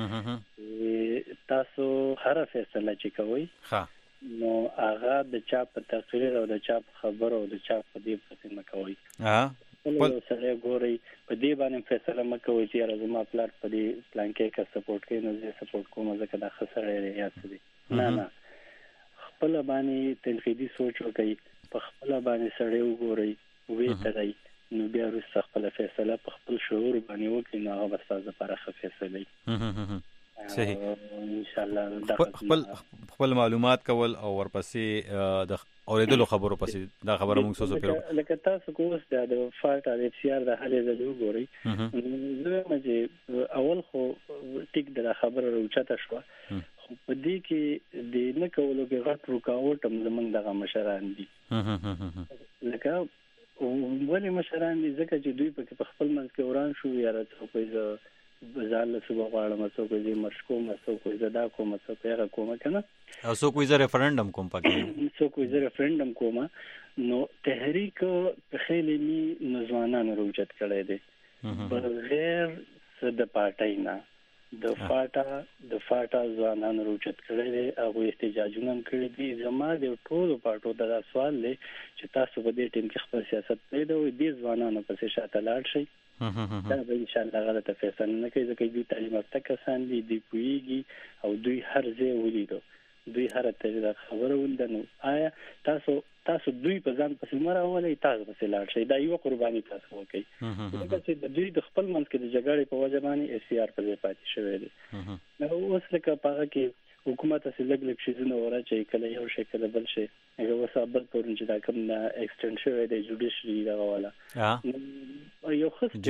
تاسو هر فیصله چې کوئ نو هغه د چا په تقریر او د چا په خبرو او د چا په دې پسې مکوئ ولې سره ګوري په دې باندې فیصله مکوئ چې راځم خپل په دې پلان کې کا سپورټ کوي نو زه سپورټ کوم ځکه دا خسرې ریاست دي نه خپل باندې تنقیدي سوچ وکړي په خپل باندې سره وګوري وې ترې نو بیا وروسته خپل فیصله په خپل شعور باندې وکړي نو هغه بس تاسو لپاره ښه فیصله صحیح ان شاء الله خپل معلومات کول او ورپسې د اوریدلو خبرو پسې دا خبره موږ سوزو پیرو لکه تاسو کوس د فالټ او اف سی آر د حل د وګوري زه مې اول خو ټیک د خبره روچته شو خو په دې کې د نه کولو کې غټ رکاوټ هم زمونږ دغه مشران دي لکه ولې مشران دي ځکه چې دوی په خپل منځ کې وران شو یا راځو کوي بزاله سبا غواړم څو کوي مشکوم څو کوي زدا کوم څو پیغه کوم کنه او څو کوي زه ریفرندم کوم پکې څو کوي زه ریفرندم کوم نو تحریک په خېلې می نوځوانانو روجت کړي دي بغیر د پارټای نه د فاټا ځوانانو روجت کړي دي او احتجاجونه کړي دي زما د ټولو پارټو د سوال لې چې تاسو په دې ټیم کې خپل سیاست پیدا وي دي ځوانانو په شاته لاړ شي دا به ان شاء الله غلطه فیصله نه کوي ځکه دوی تعلیم یافته کسان دي دوی پوهیږي او دوی هر ځای ولیدو دوی هر ته خبره ولدنو آیا تاسو دوی په ځان پسې مرولې تاسو پسې لاړ شئ دا یو قرباني تاسو وکړئ ځکه چې دوی د خپل منځ کې د جګړې په وجه باندې اس سی آر په ځای پاتې شوی دي نو اوس لکه پاره کې حکومت اصل لګ شي زنه ورچې کله یو شي کله بل شي هغه وسابل پرون چې دا کوم ایکسټند شوی دی جوډیشري دا والا یو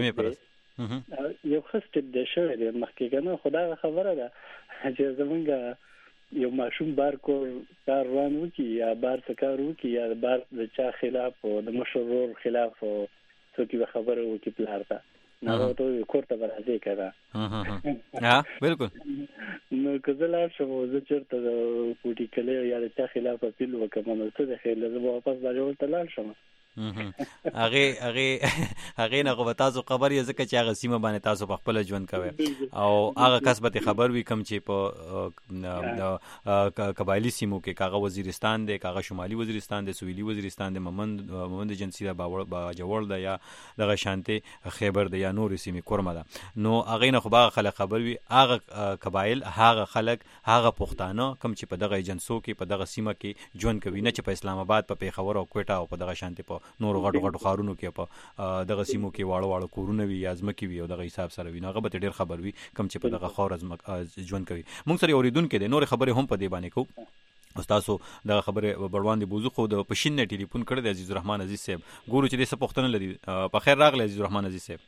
خسته د شوی دی مخکې کنه خدای خبره ده چې زمونږ یو ماشوم بار کار روان وکي یا بار سکار وکي یا بار د چا خلاف او د مشرور خلاف او څوک به خبره وکي پلارتا نو ته کوړه برازي کړه ها بالکل نو کله شو زه چرته د پولیټیکل یا د چا خلاف اپیل وکم نو څه د خیر له واپس باندې ولته لاړ شم هغه نه خو تاسو خبر یې ځکه چې هغه سیمه باندې تاسو په خپل ژوند کوي او هغه کسبت خبر وي کم چې په قبایلی سیمو کې کاغه وزیرستان دی کاغه شمالي وزیرستان دی سویلي وزیرستان دی مومند جنسي دا باجوړ دی یا دغه شانته خیبر دی یا نور سیمې کورمه ده نو هغه نه خو باغ خلک خبر وي هغه قبایل هغه خلک هغه پښتانه کم چې په دغه ایجنسو کې په دغه سیمه کې ژوند کوي نه چې په اسلام آباد په پیښور او کوټا او په دغه شانته په نور غټو خارونو کې په دغه سیمو کې واړو کورونه وي ازمکې وي او دغه حساب سره وي هغه به ډیر خبر وي کم چې په دغه خور ژوند کوي مونږ سره اوریدونکو دي نور خبره هم په دې باندې کو استادو دا خبره بړوان دی بوزو خو د پښین نه ټلیفون کړی د عزیز الرحمن عزیز صاحب ګورو چې د څه پښتنه لري په خیر راغلی عزیز الرحمن عزیز صاحب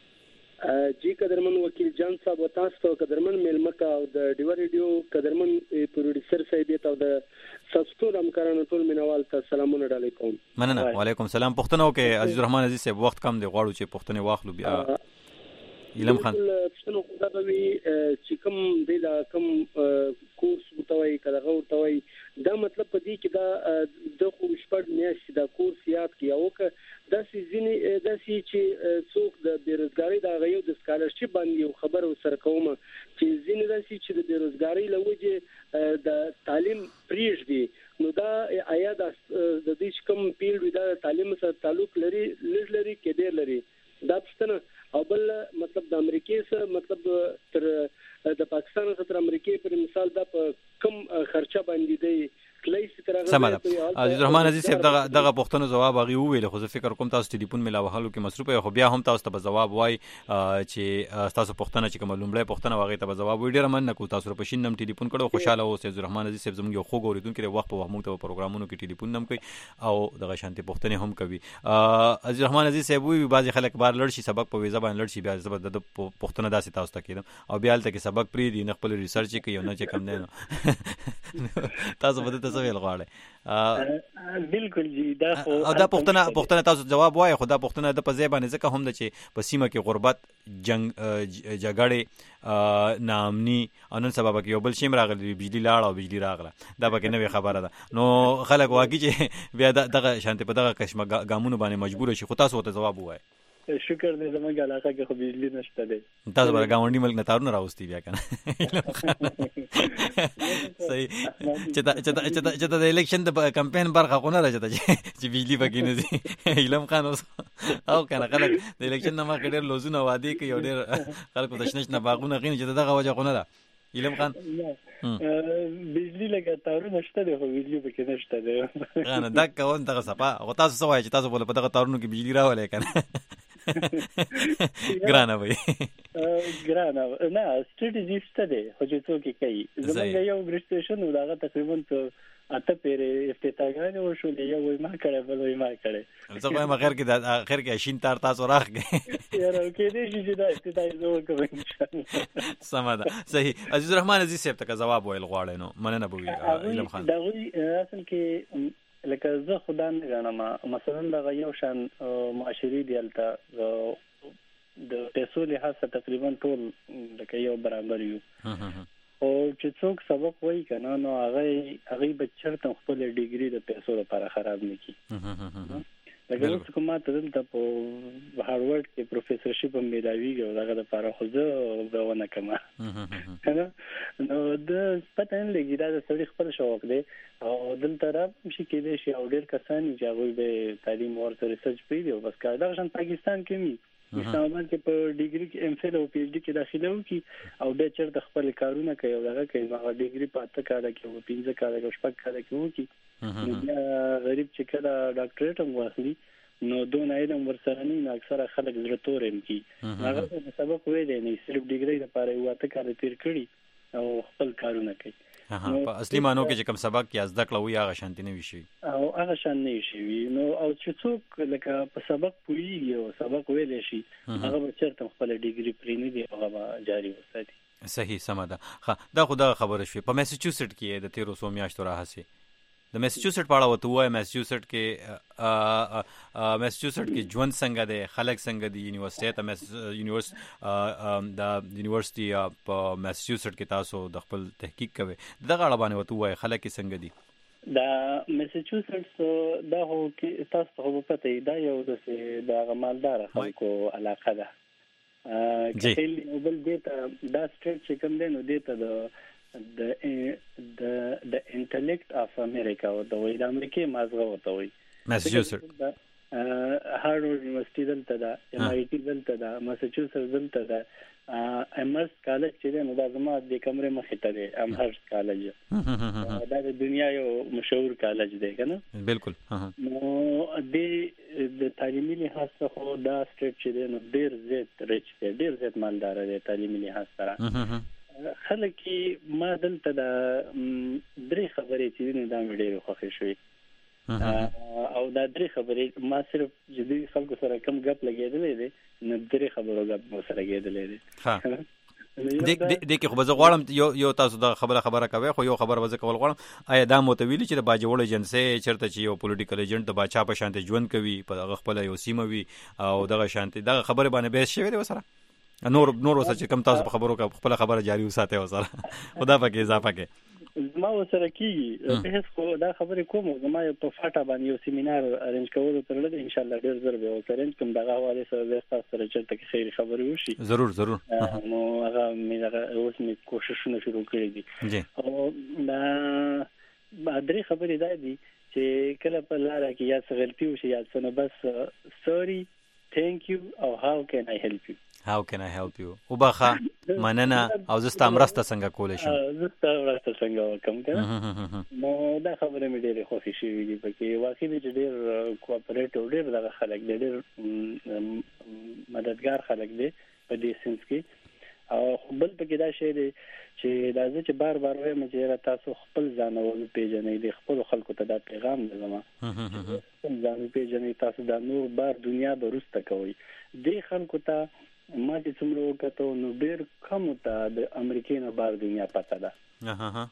جی قدرمن وکیل جان صاحب تاسو قدرمن میلمکا او د ډیو ریډیو قدرمن پروډوسر صاحب ته د سبسټور همکارانو ټول مینوال ته سلامونه علیکم مننه وعلیکم السلام پښتنو کې عزیز الرحمن عزیز صاحب وخت کم دی غواړو چې پښتنه واخلو بیا علم خان پښتنو خدای چې کوم دی دا کوم کورس بتوي کله غوړتوي دا مطلب پدې کې دا د خو شپږ میاشتې دا کورس یاد کیاو ک د سيزنی د سي چې څوک د بیروزګاری دا غيو د سکالرشپ باندې خبر سره کوم چې زینې د سي چې د بیروزګاری لوجه د تعلیم پریږ دي نو دا آیا د دې کوم پیل دا تعلیم سره تعلق لري لري کې ډیر لري دا پښتنه او بل مطلب د امریکای سره مطلب تر د پاکستان سره تر امریکای پر مثال دا کم خرچه باندې دی سمه عزیز الرحمن عزیز صاحب دغه پښتنو جواب هغه ویل خو زه فکر کوم تاسو ټلیفون ملا وهلو کې مصروف یو خو بیا هم تاسو ته جواب وای چې تاسو پښتنه چې کوم لومړی پښتنه واغې ته جواب وی ډیر من کو تاسو په شین نم ټلیفون کړو خوشاله اوسئ عزیز الرحمن عزیز صاحب زموږ خو غوړیدونکو د وخت په وخت موږ ته پروګرامونو کې ټلیفون نم کوي او دغه شانتي پښتنه هم کوي عزیز الرحمن عزیز صاحب وی بعضی خلک بار لړ شي سبق په ویزه باندې لړ شي بیا زبر د پښتنه داسې تاسو ته کېدم او بیا الته کې سبق پری دی نه خپل ریسرچ کوي نه چې کم نه تاسو به تاسو ویل غواړئ بالکل جی دا خو دا پښتنه تاسو جواب وایي خو دا پښتنه د په ځای باندې ځکه هم د چې په سیمه کې غربت جګړې ناامني انن سبب کې یو بل شیم راغلی بجلی لاړ او بجلی راغله دا به نوې خبره ده نو خلک واقعي چې بیا دغه شانته په دغه قسمه ګامونو باندې مجبور شي خو تاسو ته جواب وایي شکر دې زموږ علاقه کې خو بجلی نشته ده تاسو بر گاونډي ملک نه تارونه راوستي بیا کنه صحیح چې د الیکشن د کمپاین برخه خو نه راځي چې بجلی پکې نه دي علم خان او کنه خلک د الیکشن نه مخکې ډېر لوزونه وادي کوي او ډېر خلکو تشنش نه باغونه غین چې دغه وجه خو نه ده علم خان بجلی لګا تارونه نشته ده خو بجلی پکې نشته ده غانه دا کوم دغه صفه او تاسو سوای چې تاسو په دغه تارونو کې بجلی راولې کنه ګرانه وي ګرانه نه سټریټیجی ستده خو چې څوک کوي زمونږ یو ګریجویشن وداغه تقریبا اته پیره افتتاحګانې وشولې یو وای ما کړه بل وای ما کړه زه وایم اخر کې شین تار تاسو راغی یاره کې دې چې دا افتتاح زه کوم ان شاء الله سم ده صحیح عزیز الرحمن عزیز صاحب ته جواب ویل غواړم نو مننه بوي علم خان دا وی اصل کې لکه زه خدا نه غواړم مثلا دا یو شان معاشري دیالته د پیسو له حساب تقریبا ټول لکه یو برابر یو او چې څوک سبق وایي کنه نو هغه بچرته خپل ډیګري د پیسو لپاره خراب نه کی لکه اوس کومه ته دلته په هاروارد کې پروفیسورشپ هم ملاویږي او هغه لپاره خو زه غوونه کما کنه نو د پته نه لګی دا د سړي خپل شوق دی او دلته را شي کېدې شي او ډېر کسان چې هغه به تعلیم ورته ریسرچ پری دی او بس کار دا شان پاکستان کې می اسلام آباد کې په ډیګري کې ام فل او پی ایچ ډي کې داخله وکي او د چر د خپل کارونه کوي او هغه کوي هغه ډیګري پاتې کار کوي او 15 کار کوي شپږ کار کوي غریب چې کله ډاکټریټ هم واخلي نو دون علم ورسره نه اکثره خلک زړه تورم کی هغه سبق ویلې نه صرف ډیګري لپاره واته کار تیر کړي او خپل کارونه کوي په اصلي مانو کې چې کوم سبق کې از دکړه وي هغه شانتي نه وي شي او هغه شان نه شي نو او چې څوک لکه په سبق پوریږي او سبق ویلې شي هغه به چرته خپل ډیګري پرې نه دی هغه جاری وساتي صحیح سم ده دا خو دا خبره شوه په میساچوسټ کې د 1300 میاشتو راهسي د میساچوسټ په اړه وته وای میساچوسټ کې ژوند څنګه دی خلک څنګه دی یونیورسيټي ته د یونیورسيټي په میساچوسټ کې تاسو د خپل تحقیق کوي دغه اړه باندې وته وای خلک څنګه دي دا میساچوسټس دا هو کې تاسو ته پته دا یو د مالدار خلکو علاقه ده چې بل دیتا دا سټیټ چې کوم دی نو دیتا د انټلیکټ اف امریکا او د وای د امریکای مازغه وته وای میساچوسټس هارورډ یونیورسيټي دلته ده MIT دلته ده میساچوسټس دلته ده امهرست کالج چې دی نو دا زما د کمرې مخې ته دی امهرست کالج دا د دنیا یو مشهور کالج دی کنه بالکل نو د تعلیمي لحاظ څخه دا سټیټ چې دی نو ډیر زیات ریچ دی ډیر زیات مالدار دی تعلیمي لحاظ سره خلک ما دلته د درې خبرې چې دی دا ډیر خوښ شوی او دا درې خبرې ما صرف جدي خلکو سره کم غپ لګېدلې دي نو درې خبرو غپ مو سره لګېدلې دي ها د کې خو به غواړم یو تاسو دا خبره کوي خو یو خبر وځ کول غواړم آیا دا متویلی چې د باجوړ ایجنسی چرته چې یو پولیټیکل ایجنټ د باچا په شانته ژوند کوي په خپل یو سیمه وي او دغه شانته دغه خبره باندې به شوی دی وسره نور وسه چې کم تاسو په خبرو خپل خبره جاری وساته وسره خدا پکې اضافه کې ما وسره کیږي په هیڅ خو دا خبرې کوم زما په فاټا باندې یو سیمینار ارنج کولو ترلې ده ان شاء الله ډیر زر به وکړم کوم دغه حواله سره تاسو سره چرته کې خیر خبرې وشي ضرور نو هغه مې اوس مې کوششونه شروع کړې دي جی او دا درې خبرې ده دي چې کله په لار کې یا څه غلطي وشي یا څه نه بس سوري ثانک یو او هاو کین آی هیلپ یو وبخه مننه او زستا مرسته څنګه کولای شم زستا مرسته څنګه وکم کنه نو دا خبره مې ډېره خوښی شوې دي پکې واقعي چې ډېر کوآپریټیو ډېر دغه خلک ډېر مددگار خلک دي په دې سنس کې او بل پکې دا شی دی چې دا چې بار وایم چې تاسو خپل ځان او پیژنې دي خپل خلکو ته دا پیغام دی زما خپل ځان پیژنې تاسو د نور بار دنیا برسته کوي دې خلکو ته ما چې څومره وکړو نو ډېر کم ته د امریکای نه بار دنیا پته ده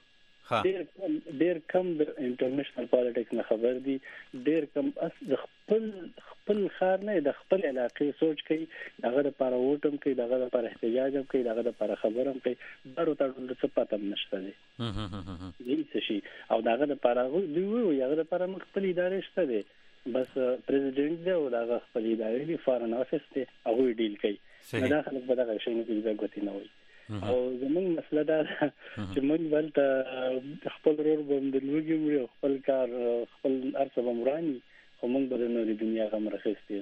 ډېر کم د انټرنیشنل پالیټکس نه خبر دي ډېر کم اس د خپل خار نه د خپل علاقې سوچ کوي دغه لپاره ووټم کوي دغه لپاره احتجاج کوي دغه لپاره خبرم کوي بارو ته څه پته نشته دي دې شي او دغه لپاره دوی وي هغه لپاره خپل ادارې شته دي بس پریزیدنت دی او دغه خپل ادارې دی فارن افیس دی هغه ډیل کوي دا خلک به دغه شی نه دی غوتی نه وي او زمونږ مسله دا چې موږ ولته خپل رور باندې لوګي مړ خپل کار خپل ارڅ بمرانی خو موږ به د نوري دنیا غم راخستي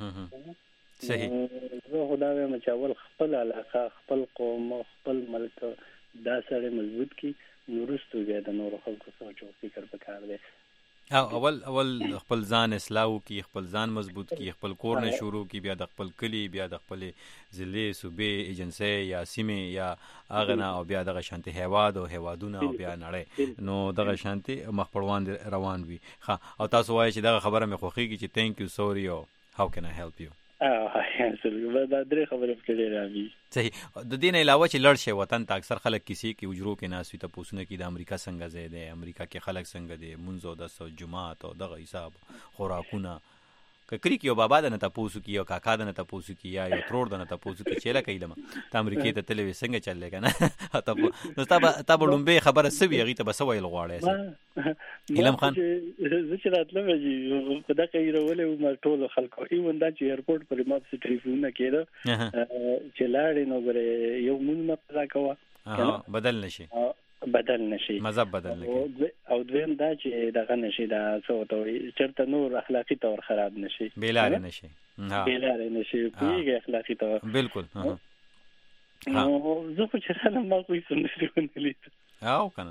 است صحیح زه خدای مې چې اول خپل علاقه خپل قوم خپل ملک دا سره مضبوط کی نورستو بیا د نور خلکو سوچ او فکر وکړ دی اول خپل ځان اصلاح کی خپل ځان مضبوط کی خپل کور نه شروع کی بیا د خپل کلی بیا د خپل ضلع صوبې ایجنسی یا سیمه یا اغنا او بیا د شانتي هیواد او هیوادونه او بیا نړۍ نو د شانتي مخپړوان روان وي او تاسو وایي چې دا خبره مې خوخيږي چې ثانک یو سوري او هاو کین آی هیلپ یو دا درې خبرې پکې راځي صحیح د دین علاوه چې لړ شي وطن ته اکثر خلک کسی کې وجرو کې ناسوي ته پوښتنه کوي د امریکا څنګه ځای دی امریکا کې خلک څنګه دي منځو د سو جمعات او دغه حساب خوراکونه ککری کې بابا د نه تاسو کې یو کاکا د نه تاسو کې یا یو ترور د نه تاسو کې چیرې کایلم ته امریکای ته تلوي څنګه چلې کنه ته نو تاسو لومبه خبره سوي غي ته بسوي لغواړې علم خان زه چې راتلم چې په دغه ایرولې ما ټول خلکو ایوندا چې ایرپورټ پر ما په ټلیفون کېده چې لاړې نو غره یو مون ما پلا کوا بدل نشي مذهب بدل نشي او دویم دا چې دغه نشي دا څه ته چرته نور اخلاقی تور خراب نشي بیلار نشي پیږي اخلاقی تور بالکل نو زه خو چې سلام ما کوی څنګه نه لیدل او کنه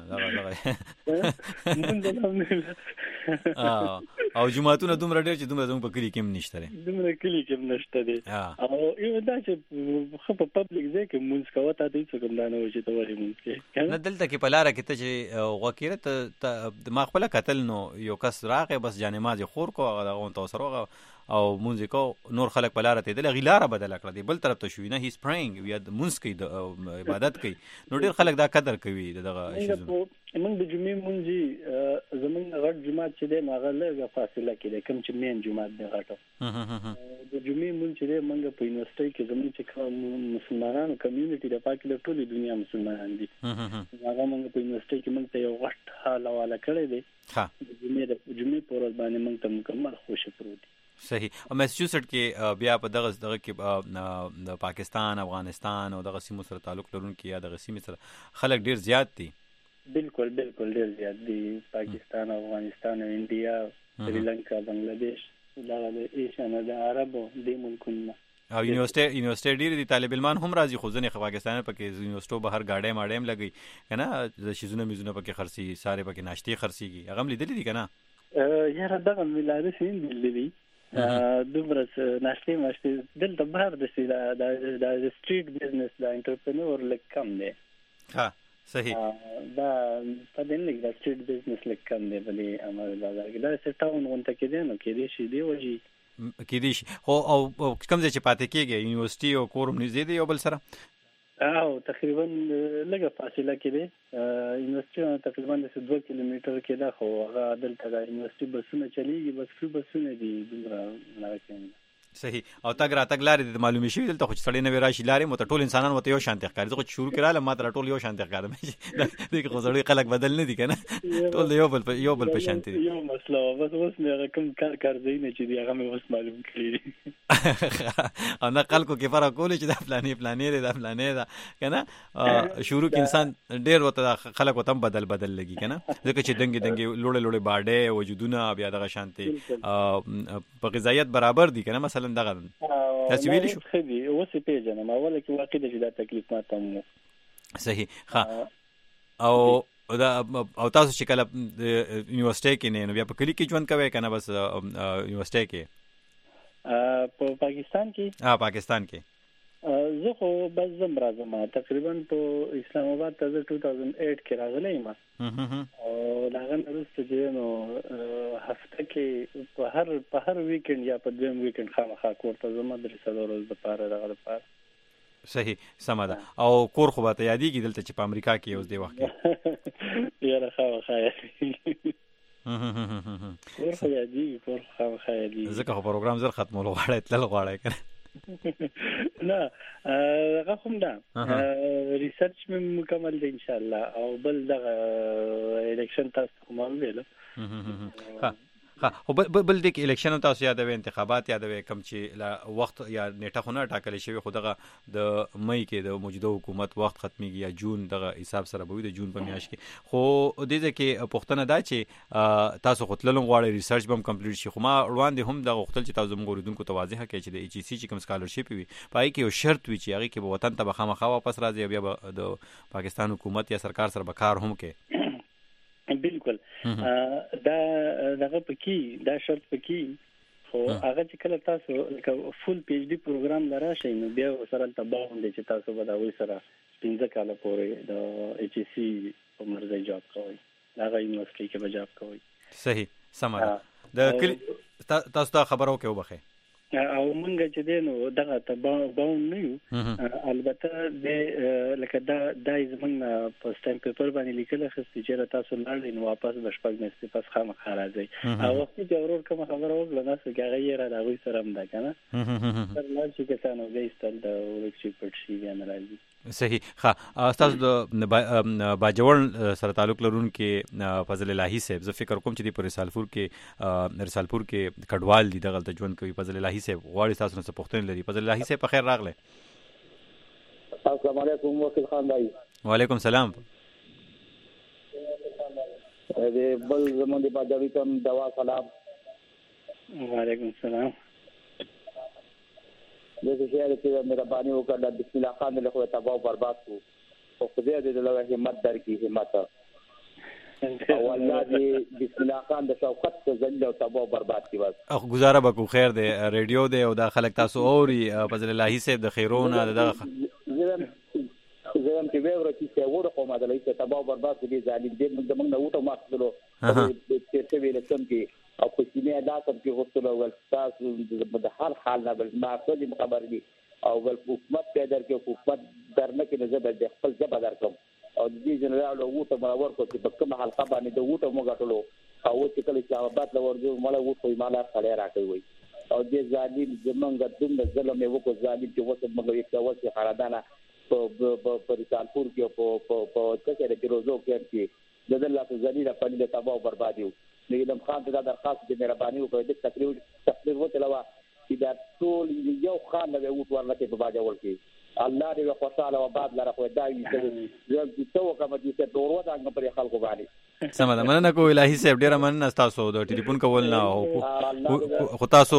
او جمعهتون دومره ډېر چې دومره زموږ په کلی کې نشته دي او یو دا چې خو په پبلک ځای کې مونږ کوو ته دې څه کوم نه و چې ته ورې مونږ نه دلته کې پلاره کې ته چې غوکیره ته ما خپل قتل نو یو کس راغی بس جانماز خور کو هغه اون توسره او مونږ کو نور خلک پلاره ته د غیلاره بدل کړ دی بل طرف ته شوی نه هی سپرینګ یا مونږ کوي د عبادت کوي نو ډېر خلک دا قدر کوي دغه موږ د جمعې مونږ زمونږ غټ جمعه چې دی هغه لږه فاصله کې ده کوم چې مین جمعه دی غټه د جمعې مونږ چې موږ په یونیورسيټي کې زموږ چې کوم مسلمانانو کمیونټي د پاک د ټولې دنیا مسلمانان دي هغه موږ په یونیورسيټي کې موږ ته یو غټ حواله کړی دی د جمعې په ورځ باندې موږ ته مکمل خوشی پروت دي. صحیح. میساچوسټ کې بیا په دغه کې د پاکستان افغانستان او دغه سیمو سره تعلق لرونکي یا دغه سیمې سره خلک ډیر زیات دي. بالکل ډیر زیات دي. پاکستان افغانستان او انډیا سریلانکا بنگلاديش دا د ایشیا نه د عربو د ملکونو او یونیورسيټي ډیر دي طالب علمان هم راځي خو ځنې پاکستان پکې یونیورسيټو بهر گاډي ماډیم لګي کنه د شیزونه میزونه پکې خرسي ساره پکې ناشتي خرسيږي هغه هم لیدل دي کنه یاره دغه ملاره سین دي دومره ناشتي ماشتي دلته بهر د سټریټ بزنس د انټرپرنور لکم دی. ها صحیح. دا په دې لګ د سټریټ بزنس لکم دی بلې امر بازار کې دا سټاون غونټه کې دی نو کې دي شي دی وږي کې دي خو او کوم ځای چې پاتې کېږي یونیورسيټي او کورم نږدې دی یو بل سره او تقریبا لږه فاصله کې دی. یونیورسيټي تقریبا 2 کیلومتر کې ده خو هغه دلته د یونیورسيټي بسونه چلیږي بس فری بسونه دي دومره راکېږي. صحیح. او تګ راتګ لارې د معلومي شي دلته خو سړی نه راشي لارې مو ته ټول انسانان وته یو شان ښکاري زه خو شروع کړاله ما ته ټول یو شان ښکارم دغه خو سړی خلک بدل نه دي کنه ټول یو بل په شان دي. یو مسله بس اوس مې کوم کار دی نه چې دی هغه مې اوس معلوم کړی او نه خلکو کې فرق کولی چې دا پلانې دی دا پلانې ده کنه شروع کې انسان ډېر وته خلک وته بدل لګي کنه ځکه چې دنګي لوړې باډې وجودونه بیا دغه شانتي په غذایت برابر دي کنه مثلا دغه تاسو ویل شو خدي اوس پیژنم اوله کې واقع دي دا تکلیف ماته مو صحیح. ها او تاسو چې کله یونیورسيټي کې نه بیا په کلی کې ژوند کوي کنه بس یونیورسيټي کې په پاکستان کې پاکستان کې زه خو بس زم راځم تقریبا په اسلام آباد ته 2008 کې راغلی ما او لاغه وروسته چې نو هفته کې په هر ویکند یا په دویم ویکند خامخا کوړه زما درسه ورځ د پاره راغله پاره. صحیح سم ده. او کور خو به ته یادېږي دلته چې په امریکا کې اوس دی وخت یاره خامخا کور یادېږي ځکه خو پروګرام زر ختمول غواړی تلل غواړی کنه نه هغه هم ده ریسرچ مې مکمل دی ان شاء الله او بل دغه الیکشن تاسو کوم ویل ها بل د الیکشن تاسو یادوي انتخابات یادوي کم چې وخت یا نیټه خو نه ټاکل شوی خو دغه د مئی کې د موجوده حکومت وخت ختميږي یا جون دغه حساب سره به د جون په میاشت کې خو د دې کې پښتنه دا چې تاسو خپلن غواړي ریسرچ بم کمپلیټ شي خو ما وړاندې هم د غوښتل چې تاسو موږ اوریدونکو ته واضح کړئ چې د ایچ سی چې کوم سکالرشپ وي پای کې یو شرط وي چې هغه کې به وطن ته بخامخا واپس راځي بیا د پاکستان حکومت یا سرکار سره به کار هم کوي. بالکل دا دغه پکې دا شرط پکې خو هغه چې کله تاسو فول پی ایچ ډی پروګرام لرا شئ نو بیا سره تباوند چې تاسو به دا وې سره 15 کال پورې د ایچ سی په مرزه جاب کوئ دا یونیورسيټي کې به جاب کوئ. صحیح سم ده. د تاسو ته خبرو کې وبخه او مونږ چې دینو دغه تباوند نه یو البته د لکه دا زمونږ په سټامپ پیپر باندې لیکل خسته چې تاسو لاړ نو واپس بشپږ نسته پس خامخا راځي او وخت چې ورور کوم خبره وکړه نو څنګه غیر راغوي سره هم ده کنه تر لا چې کسانو دېستل د ورکشي پټشي یا ناراضي. صحیح. ها تاسو د باجوړ سره تعلق لرونکي فضل الهی صاحب زه فکر کوم چې د رسالپور کې کډوال دي دغه ژوند کوي فضل الهی صاحب غواړي تاسو نه پوښتنه لري. فضل الهی صاحب په خیر راغله. السلام علیکم وکیل خان بھائی. وعلیکم السلام. دې بل زموږ د باجوړ ته دوا سلام. وعلیکم السلام. دغه شعر چې مهرباني وکړه بسم الله خان له خو تباہ برباد کو او خدای دې له همت درکې همت او الله دې بسم الله خان د شوکت څخه ځل او تباہ برباد کی بس او گزاره بکو خیر دې ریډیو دې او دا خلک تاسو اوري فضل الهی صاحب د خیرونه دغه زم چې وره چې وره کومه د لایته تباہ برباد دي ظالم دې موږ نه وټو ماخلو چې ویل سم کې او په سینې ادا کوم کې غوښتل او تاسو د هر حال نه بل ما ټول خبر دي او بل حکومت پیدا کې حکومت درنه کې نه زبر د خپل زبر درکم او دې جنرال وټو مرور کو چې په کوم حلقه باندې د وټو موږ ټولو او چې کله چې آباد لور جو مړ وټو مالا خړې راکوي او د ظالم زمونږ دومره ظلم یې وکړ ظالم چې وسه موږ یو څه وسه خاندانه په رسالپور کې په کچره کې روزو کې د الله ذلیل په دې تباہ او بربادي نو علم خان ته درخواست د مهرباني وکړي د تقریر وتلوا چې دا ټول یو خان له وټ ورلته په باجه ورکی الله دې خوشاله او باد لره خو دا یې ته کوم چې ډورو دا څنګه پر خلکو باندې سم ده مننه کو الهي صاحب ډیره مننه تاسو د ټلیفون کول نه او خو تاسو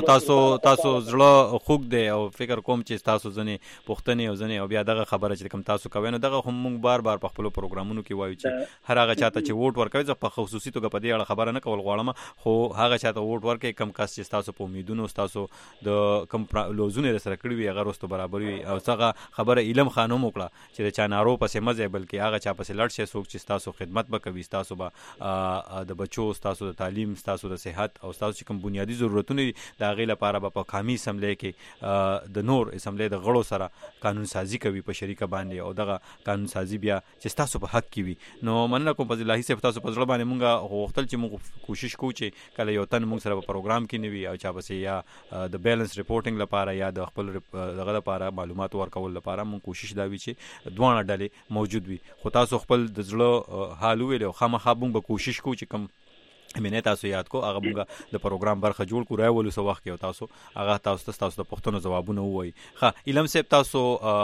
زړه خوګ دی او فکر کوم چې تاسو ځنې پښتني او ځنې او بیا دغه خبره چې کوم تاسو کوي نو دغه هم موږ بار په خپل پروګرامونو کې وایو چې هر هغه چاته چې ووټ ورکوي زه په خصوصي توګه په دې اړه خبره نه کول غواړم خو هغه چاته ووټ ورکوي کم کس چې تاسو په امیدونو تاسو د کم لوزونه سره کړی وي هغه رستو برابر وي او څنګه خبره علم خانوم وکړه چې د چانارو پسې مزه بلکې هغه چا پسې لړ شي څوک چې تاسو خدمت وکوي تاسو به د بچو تاسو د تعلیم تاسو د صحت او تاسو چې کوم بنیادی ضرورتونه د غیله لپاره په قومي اسمبلی کې د نور اسمبلی د غړو سره قانون سازي کوي په شریکه باندې او دغه قانون سازي بیا چې تاسو په حق کې وي نو مننه کوم فضل الله صاحب تاسو په ځړ باندې مونږه غوښتل چې مونږ کوشش کوو چې کله یو تن مونږ سره په پروګرام کې نوي او چا بس یا د بیلانس ریپورټینګ لپاره یا د خپل دغه لپاره معلومات ورکول لپاره مونږ کوشش دا وی چې دوه ډلې موجود وي خو تاسو خپل د زړه حال ویلو خامخا مونږ به کوشش کوو چې کوم مینه تاسو یاد کو هغه مونږه د پروګرام برخه جوړ کو راولو سو وخت کې تاسو هغه تاسو د پښتنو جوابونه وایي ښه علم صاحب تاسو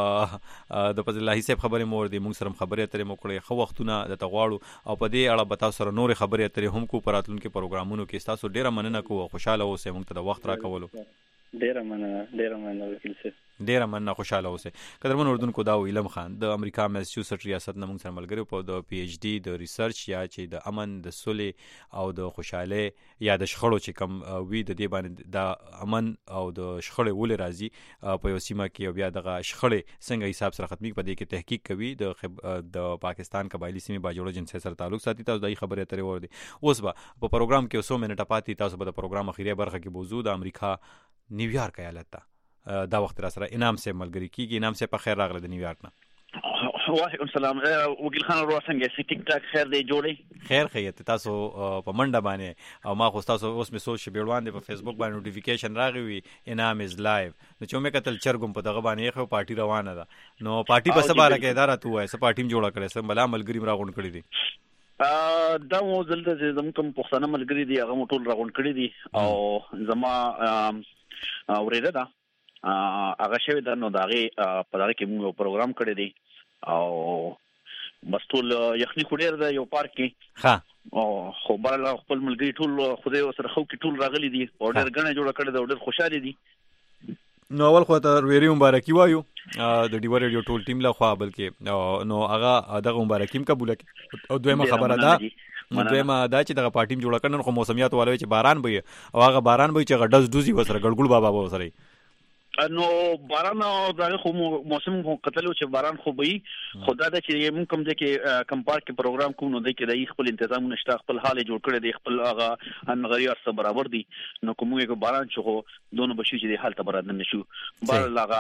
د فضل الله صاحب خبرې مور دي مونږ سره خبرې اترې مو کړې خو وختونه د تغواړو او په دې اړه به تاسو سره نور خبرې اترې هم کو پراتلون کې پروګرامونو کې تاسو ډیره مننه کو خوشاله اوسئ مونږ ته د وخت راکولو ډیره مننه وکیل صاحب ډیره مننه خوشاله اوسئ قدرمن اردوونکو دا علم خان د امریکا میساچوسټ ریاست نه موږ سره ملګری په د پی ایچ ډی د ریسرچ یا چې د امن د صلح او د خوشاله یا د شخړو چې کم وی د دې باندې د امن او د شخړې ولې راځي په یو سیمه کې او بیا دغه شخړې څنګه حساب سره ختمي په دې کې تحقیق کوي د پاکستان قبایلی سیمې باجوړو جنسي سره تعلق ساتي تاسو دای خبرې اترې ور دي اوس په پروګرام کې 100 منټه پاتې تاسو په پروګرام اخیری برخه کې موضوع د امریکا نیویارک ایالت ته دا وخت را سره انعام صاحب ملګری کیږي انعام صاحب په خیر راغله د نیویارک نه وعلیکم السلام وکیل خان ورو څنګه ټیک ټاک خیر دی جوړی خیر خیت تاسو په منډه باندې او ما خو تاسو اوس می سوچ بیروان دی په فیسبوک باندې نوټیفیکیشن راغی وی انعام از لایو نو چې مې کتل چرګم په دغه باندې خو پارټي روانه ده نو پارټي په سبا راکې اداره تو وای سه پارټیم جوړه کړې سم بلا ملګری راغون کړی دي دا مو دلته زموږ کوم پښتانه ملګری دي هغه ټول راغون کړی دي او زما اورېده دا هغه شوی دا نو داغه په دغه کې موږ پروګرام کړی دی او بس ټول یخني خوري دا یو پارک کې ها او خو بل خپل ملګری ټول خدای سره خو کې ټول راغلي دي او ډېر غنه جوړ کړی دا ډېر خوشاله دي نو اول خو ته ویری مبارکي وایو د ډیو ریډیو ټول ټیم له خوا بلکې نو هغه دغه مبارکیم قبول کړي او دویمه خبره ده دویمه دا چې دغه پارټیم جوړ کړي خو موسمیات والوي چې باران به او هغه باران به چې غډز دوزي وسره ګړګړ بابا وسره نو باران دا خو موسم قتلو چې باران خو به خدا د چې موږ کوم ځای کې کم پارک کې پروګرام کوو نو د کې د خپل تنظیم نشته خپل حال جوړ کړی دی خپل هغه انغریار سره برابر دي نو کومه کې باران چې دونه بشي چې د حال ته برابر نشو بار لاغه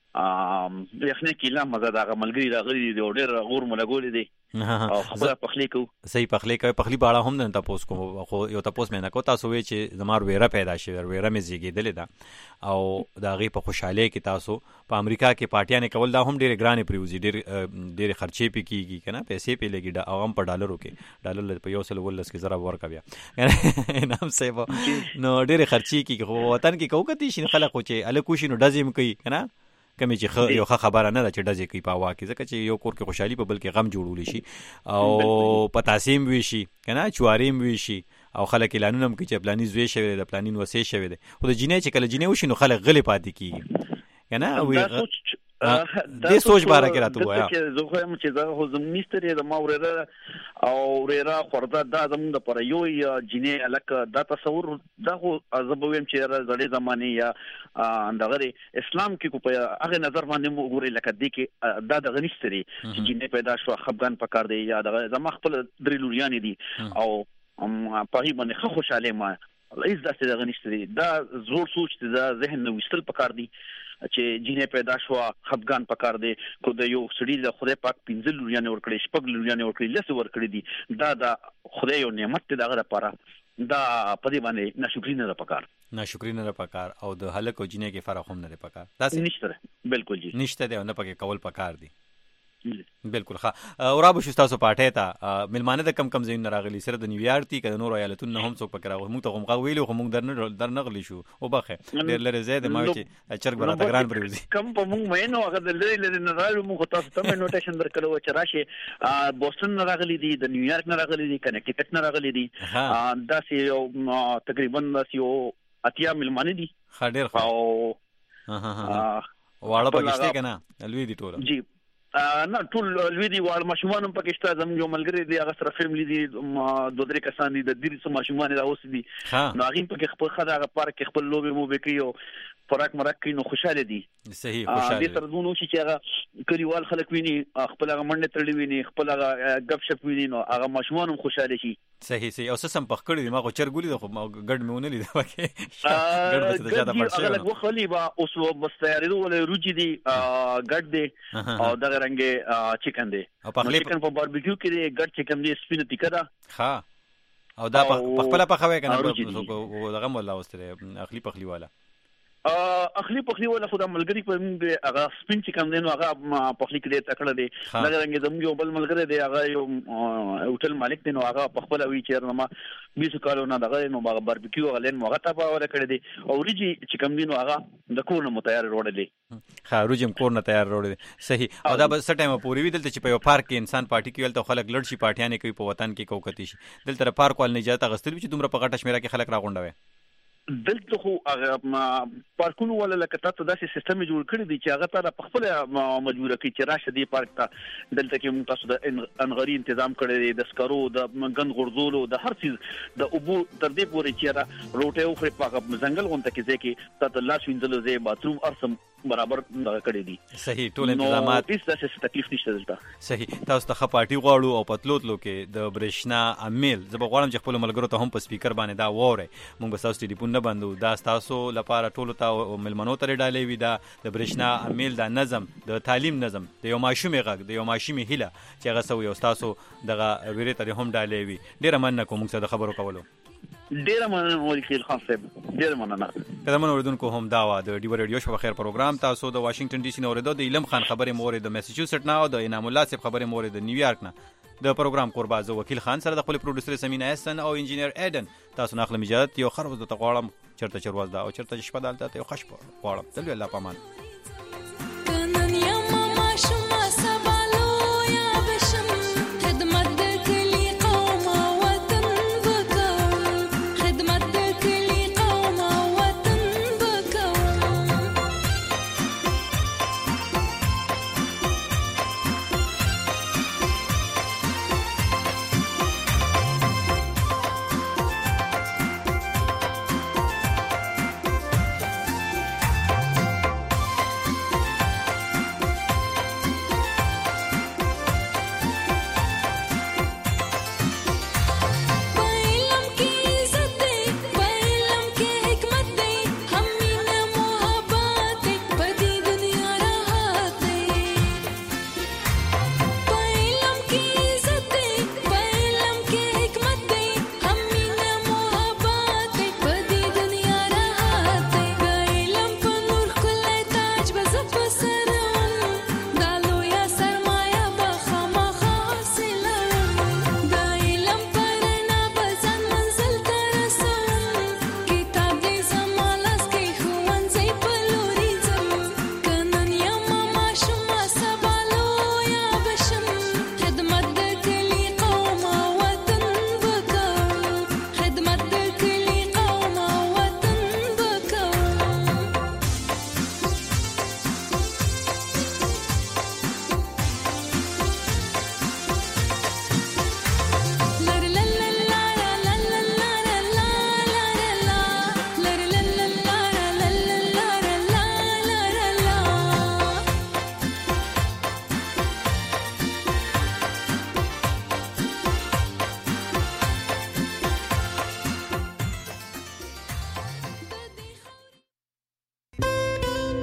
یخنه کې لا مزه دا ملګری راغلي دی ډېر غور ملګول دي او خبره پخلی کو صحیح پخلی کوي پخلی باړه هم نه تاسو کو خو یو تاسو مې نه کو تاسو وی چې زمار ویره پیدا شي ویره مې زیږیدل دا او دا غي په خوشاله کې تاسو په امریکا کې پارټیانه کول دا هم ډېر ګرانه پریوزي ډېر خرچې پې کیږي کنه پیسې پې لګي دا عوام په ډالرو کې ډالر په یو سل ولس کې زرا ورکا بیا نام سیو نو ډېر خرچې کیږي خو وطن کې کوکتی شي خلک چې الکوشي نو دزم کوي کنه کمی چې یو خبره نه ده چې ډزې کوي په هوا کې ځکه چې یو کور کې خوشحالي په بل کې غم جوړول شي او پتاسیم وی شي کنه چواریم وی شي او خلک اعلانونه کوي چې پلاني زوی شوی د پلانین وسې شوی دی خو د جنې چې کله جنې وشي نو خلک غلي پاتې کیږي کنه وی دې سوچ باره کې راته وایا چې زه خو هم چې زه خو زم نستری د ماورره او وريرا خورده دا زم د پر یو جنې الک دا تصور دا خو زبویم چې زړې زمانه یا اندغه اسلام کې کو په هغه نظر باندې وګوري لکه دې کې دا د غنستري چې جنې پیدا شو خفغان پکار دی یا د زما خپل درې لوريان دي او په هی باندې خوشاله ما هیڅ داسې د غنستري دا زور سوچ دا ذهن نو وستل پکار دی چې جنې پیدا شو خفغان پکار دی کو د یو سړي د خدای پاک 15 لوريان ور کړی شپږ لوريان ور کړی لس ور کړی دي دا د خدای یو نعمت دی دغه لپاره دا په دې باندې ناشکری نه ده پکار ناشکری نه پکار او د هلک او جنې کې فرق هم نه پکار تاسو نشته بالکل جی نشته دی نه پکې کول پکار دی بالکل ښه او را به شو تاسو پاټه ته ملمانه د کم زین راغلی سره د نیویارک تی کله نور ایالتونو هم څوک پکراو موږ ته غوغه ویلو خو موږ در نغلی شو او بخه ډېر لري زیاده ما چې چرګ براته ګران پروزي کم په موږ مینو هغه د لری نه راغلو موږ تاسو ته نوټیشن درکړو چې راشه بوسټن نه راغلی دي د نیویارک نه راغلی دي کنیکټ نه راغلی دي دا سي تقریبا سي اتیا ملمانه دي ډېر ښه او واړه پکشته کنه لوی دي ټول جی نه ټول لوی دي واړه ماشومان هم پکشته زموږ یو ملګری دی هغه سره فیملی دي دوه درې کسان دي د دې سم ماشومان راوس دي نو هغه په خپل خدای پارک خپل لوبي مو وکړي او پراک مرک کینو خوشاله دي صحیح خوشاله دي تر دونو چې هغه کلیوال خلک ویني خپل هغه منډه تړلې ویني خپل هغه غب شپ ویني نو هغه ماشومان هم خوشاله شي صحیح او سم پخکړی ما خو چرګولې د خو ګډ میونه لیدل وکي ګډ به ته زیاده پړشه هغه وخلی با اوس بس تیارې ولې روجي دي ګډ دي او دغه رنګه چکن دي چکن په باربیکیو کې ګډ چکن دي سپینه تیکه ده ها او دا په خپل په خوي کنه دغه مولا واستره اخلي پخلی والا اخلي پخلی ولا خدای ملګری په موږ هغه سپین چې کم دینو هغه پخلی کې تکړه دی لږ رنګ زموږ یو بل ملګری دی هغه یو هوټل مالک دی نو هغه په خپل وی چیر نو 20 کالو نه دغه نو هغه باربیکیو غلین موږ ته په ولا کړی دی او ریجی چې کم دینو هغه د کور نه متیار وروړلې روجم کور نه تیار وروړل صحیح او دا به سټایم پوری وی دلته چې په پارک کې انسان پارټي کېول ته خلک لړ شي پارټیانه کوي په وطن کې کوکتی شي دلته پارک ول نه اجازه غستل چې دومره په غټه شمیره کې خلک راغونډوي دلته خو هغه پارکونو ولا لکه تاسو داسې سیستم جوړ کړی دی چې هغه ته په خپل مجبوره کوي چې راشه دی پارک ته دلته کې موږ تاسو د انغری تنظیم کړی دی د سکرو د غند غرزولو د هر څه د ابو تر دې پورې چې را روټه او خې پاک ځنګل غونته کې ځکه تاسو لاس وینځلو زی باتروم ارسم برابر کړی دي صحیح ټول انتظامات هیڅ داسې تکلیف نشته دلته صحیح تاسو ته خپاټي غواړو او پتلوتلو کې د برېښنا امیل زه به غواړم چې خپل ملګرو ته هم په سپیکر باندې دا وره موږ تاسو ټلیفون نه بندو دا تاسو لپاره ټولو ته ملمنو تر ډالې وي دا د برېښنا امیل د نظم د تعلیم نظم د یو ماشومې غږ د یو ماشومې هیله چې هغه سو یو تاسو دغه ویری ته هم ډالې وي ډیره مننه کوم څه د خبرو کولو ډیره مننه ولیکل خان صاحب ډیره مننه قدمن اوردونکو هم داوا د ډیو ریډیو شو بخیر پروګرام تاسو د واشنگټن ډي سي نوردو د علم خان خبرې مورې د میساچوسټ نه او د انعام الله صاحب خبرې مورې د نیویارک نه د پروګرام قربازو وکیل خان سره د خپل پروډوسر سمینا احسن او انجینیر ایدن تاسو ناخله مجازات یو خراب د تقوالم چرته چرواز دا او چرته شپه دالته یو خش غواړم تل الله پامان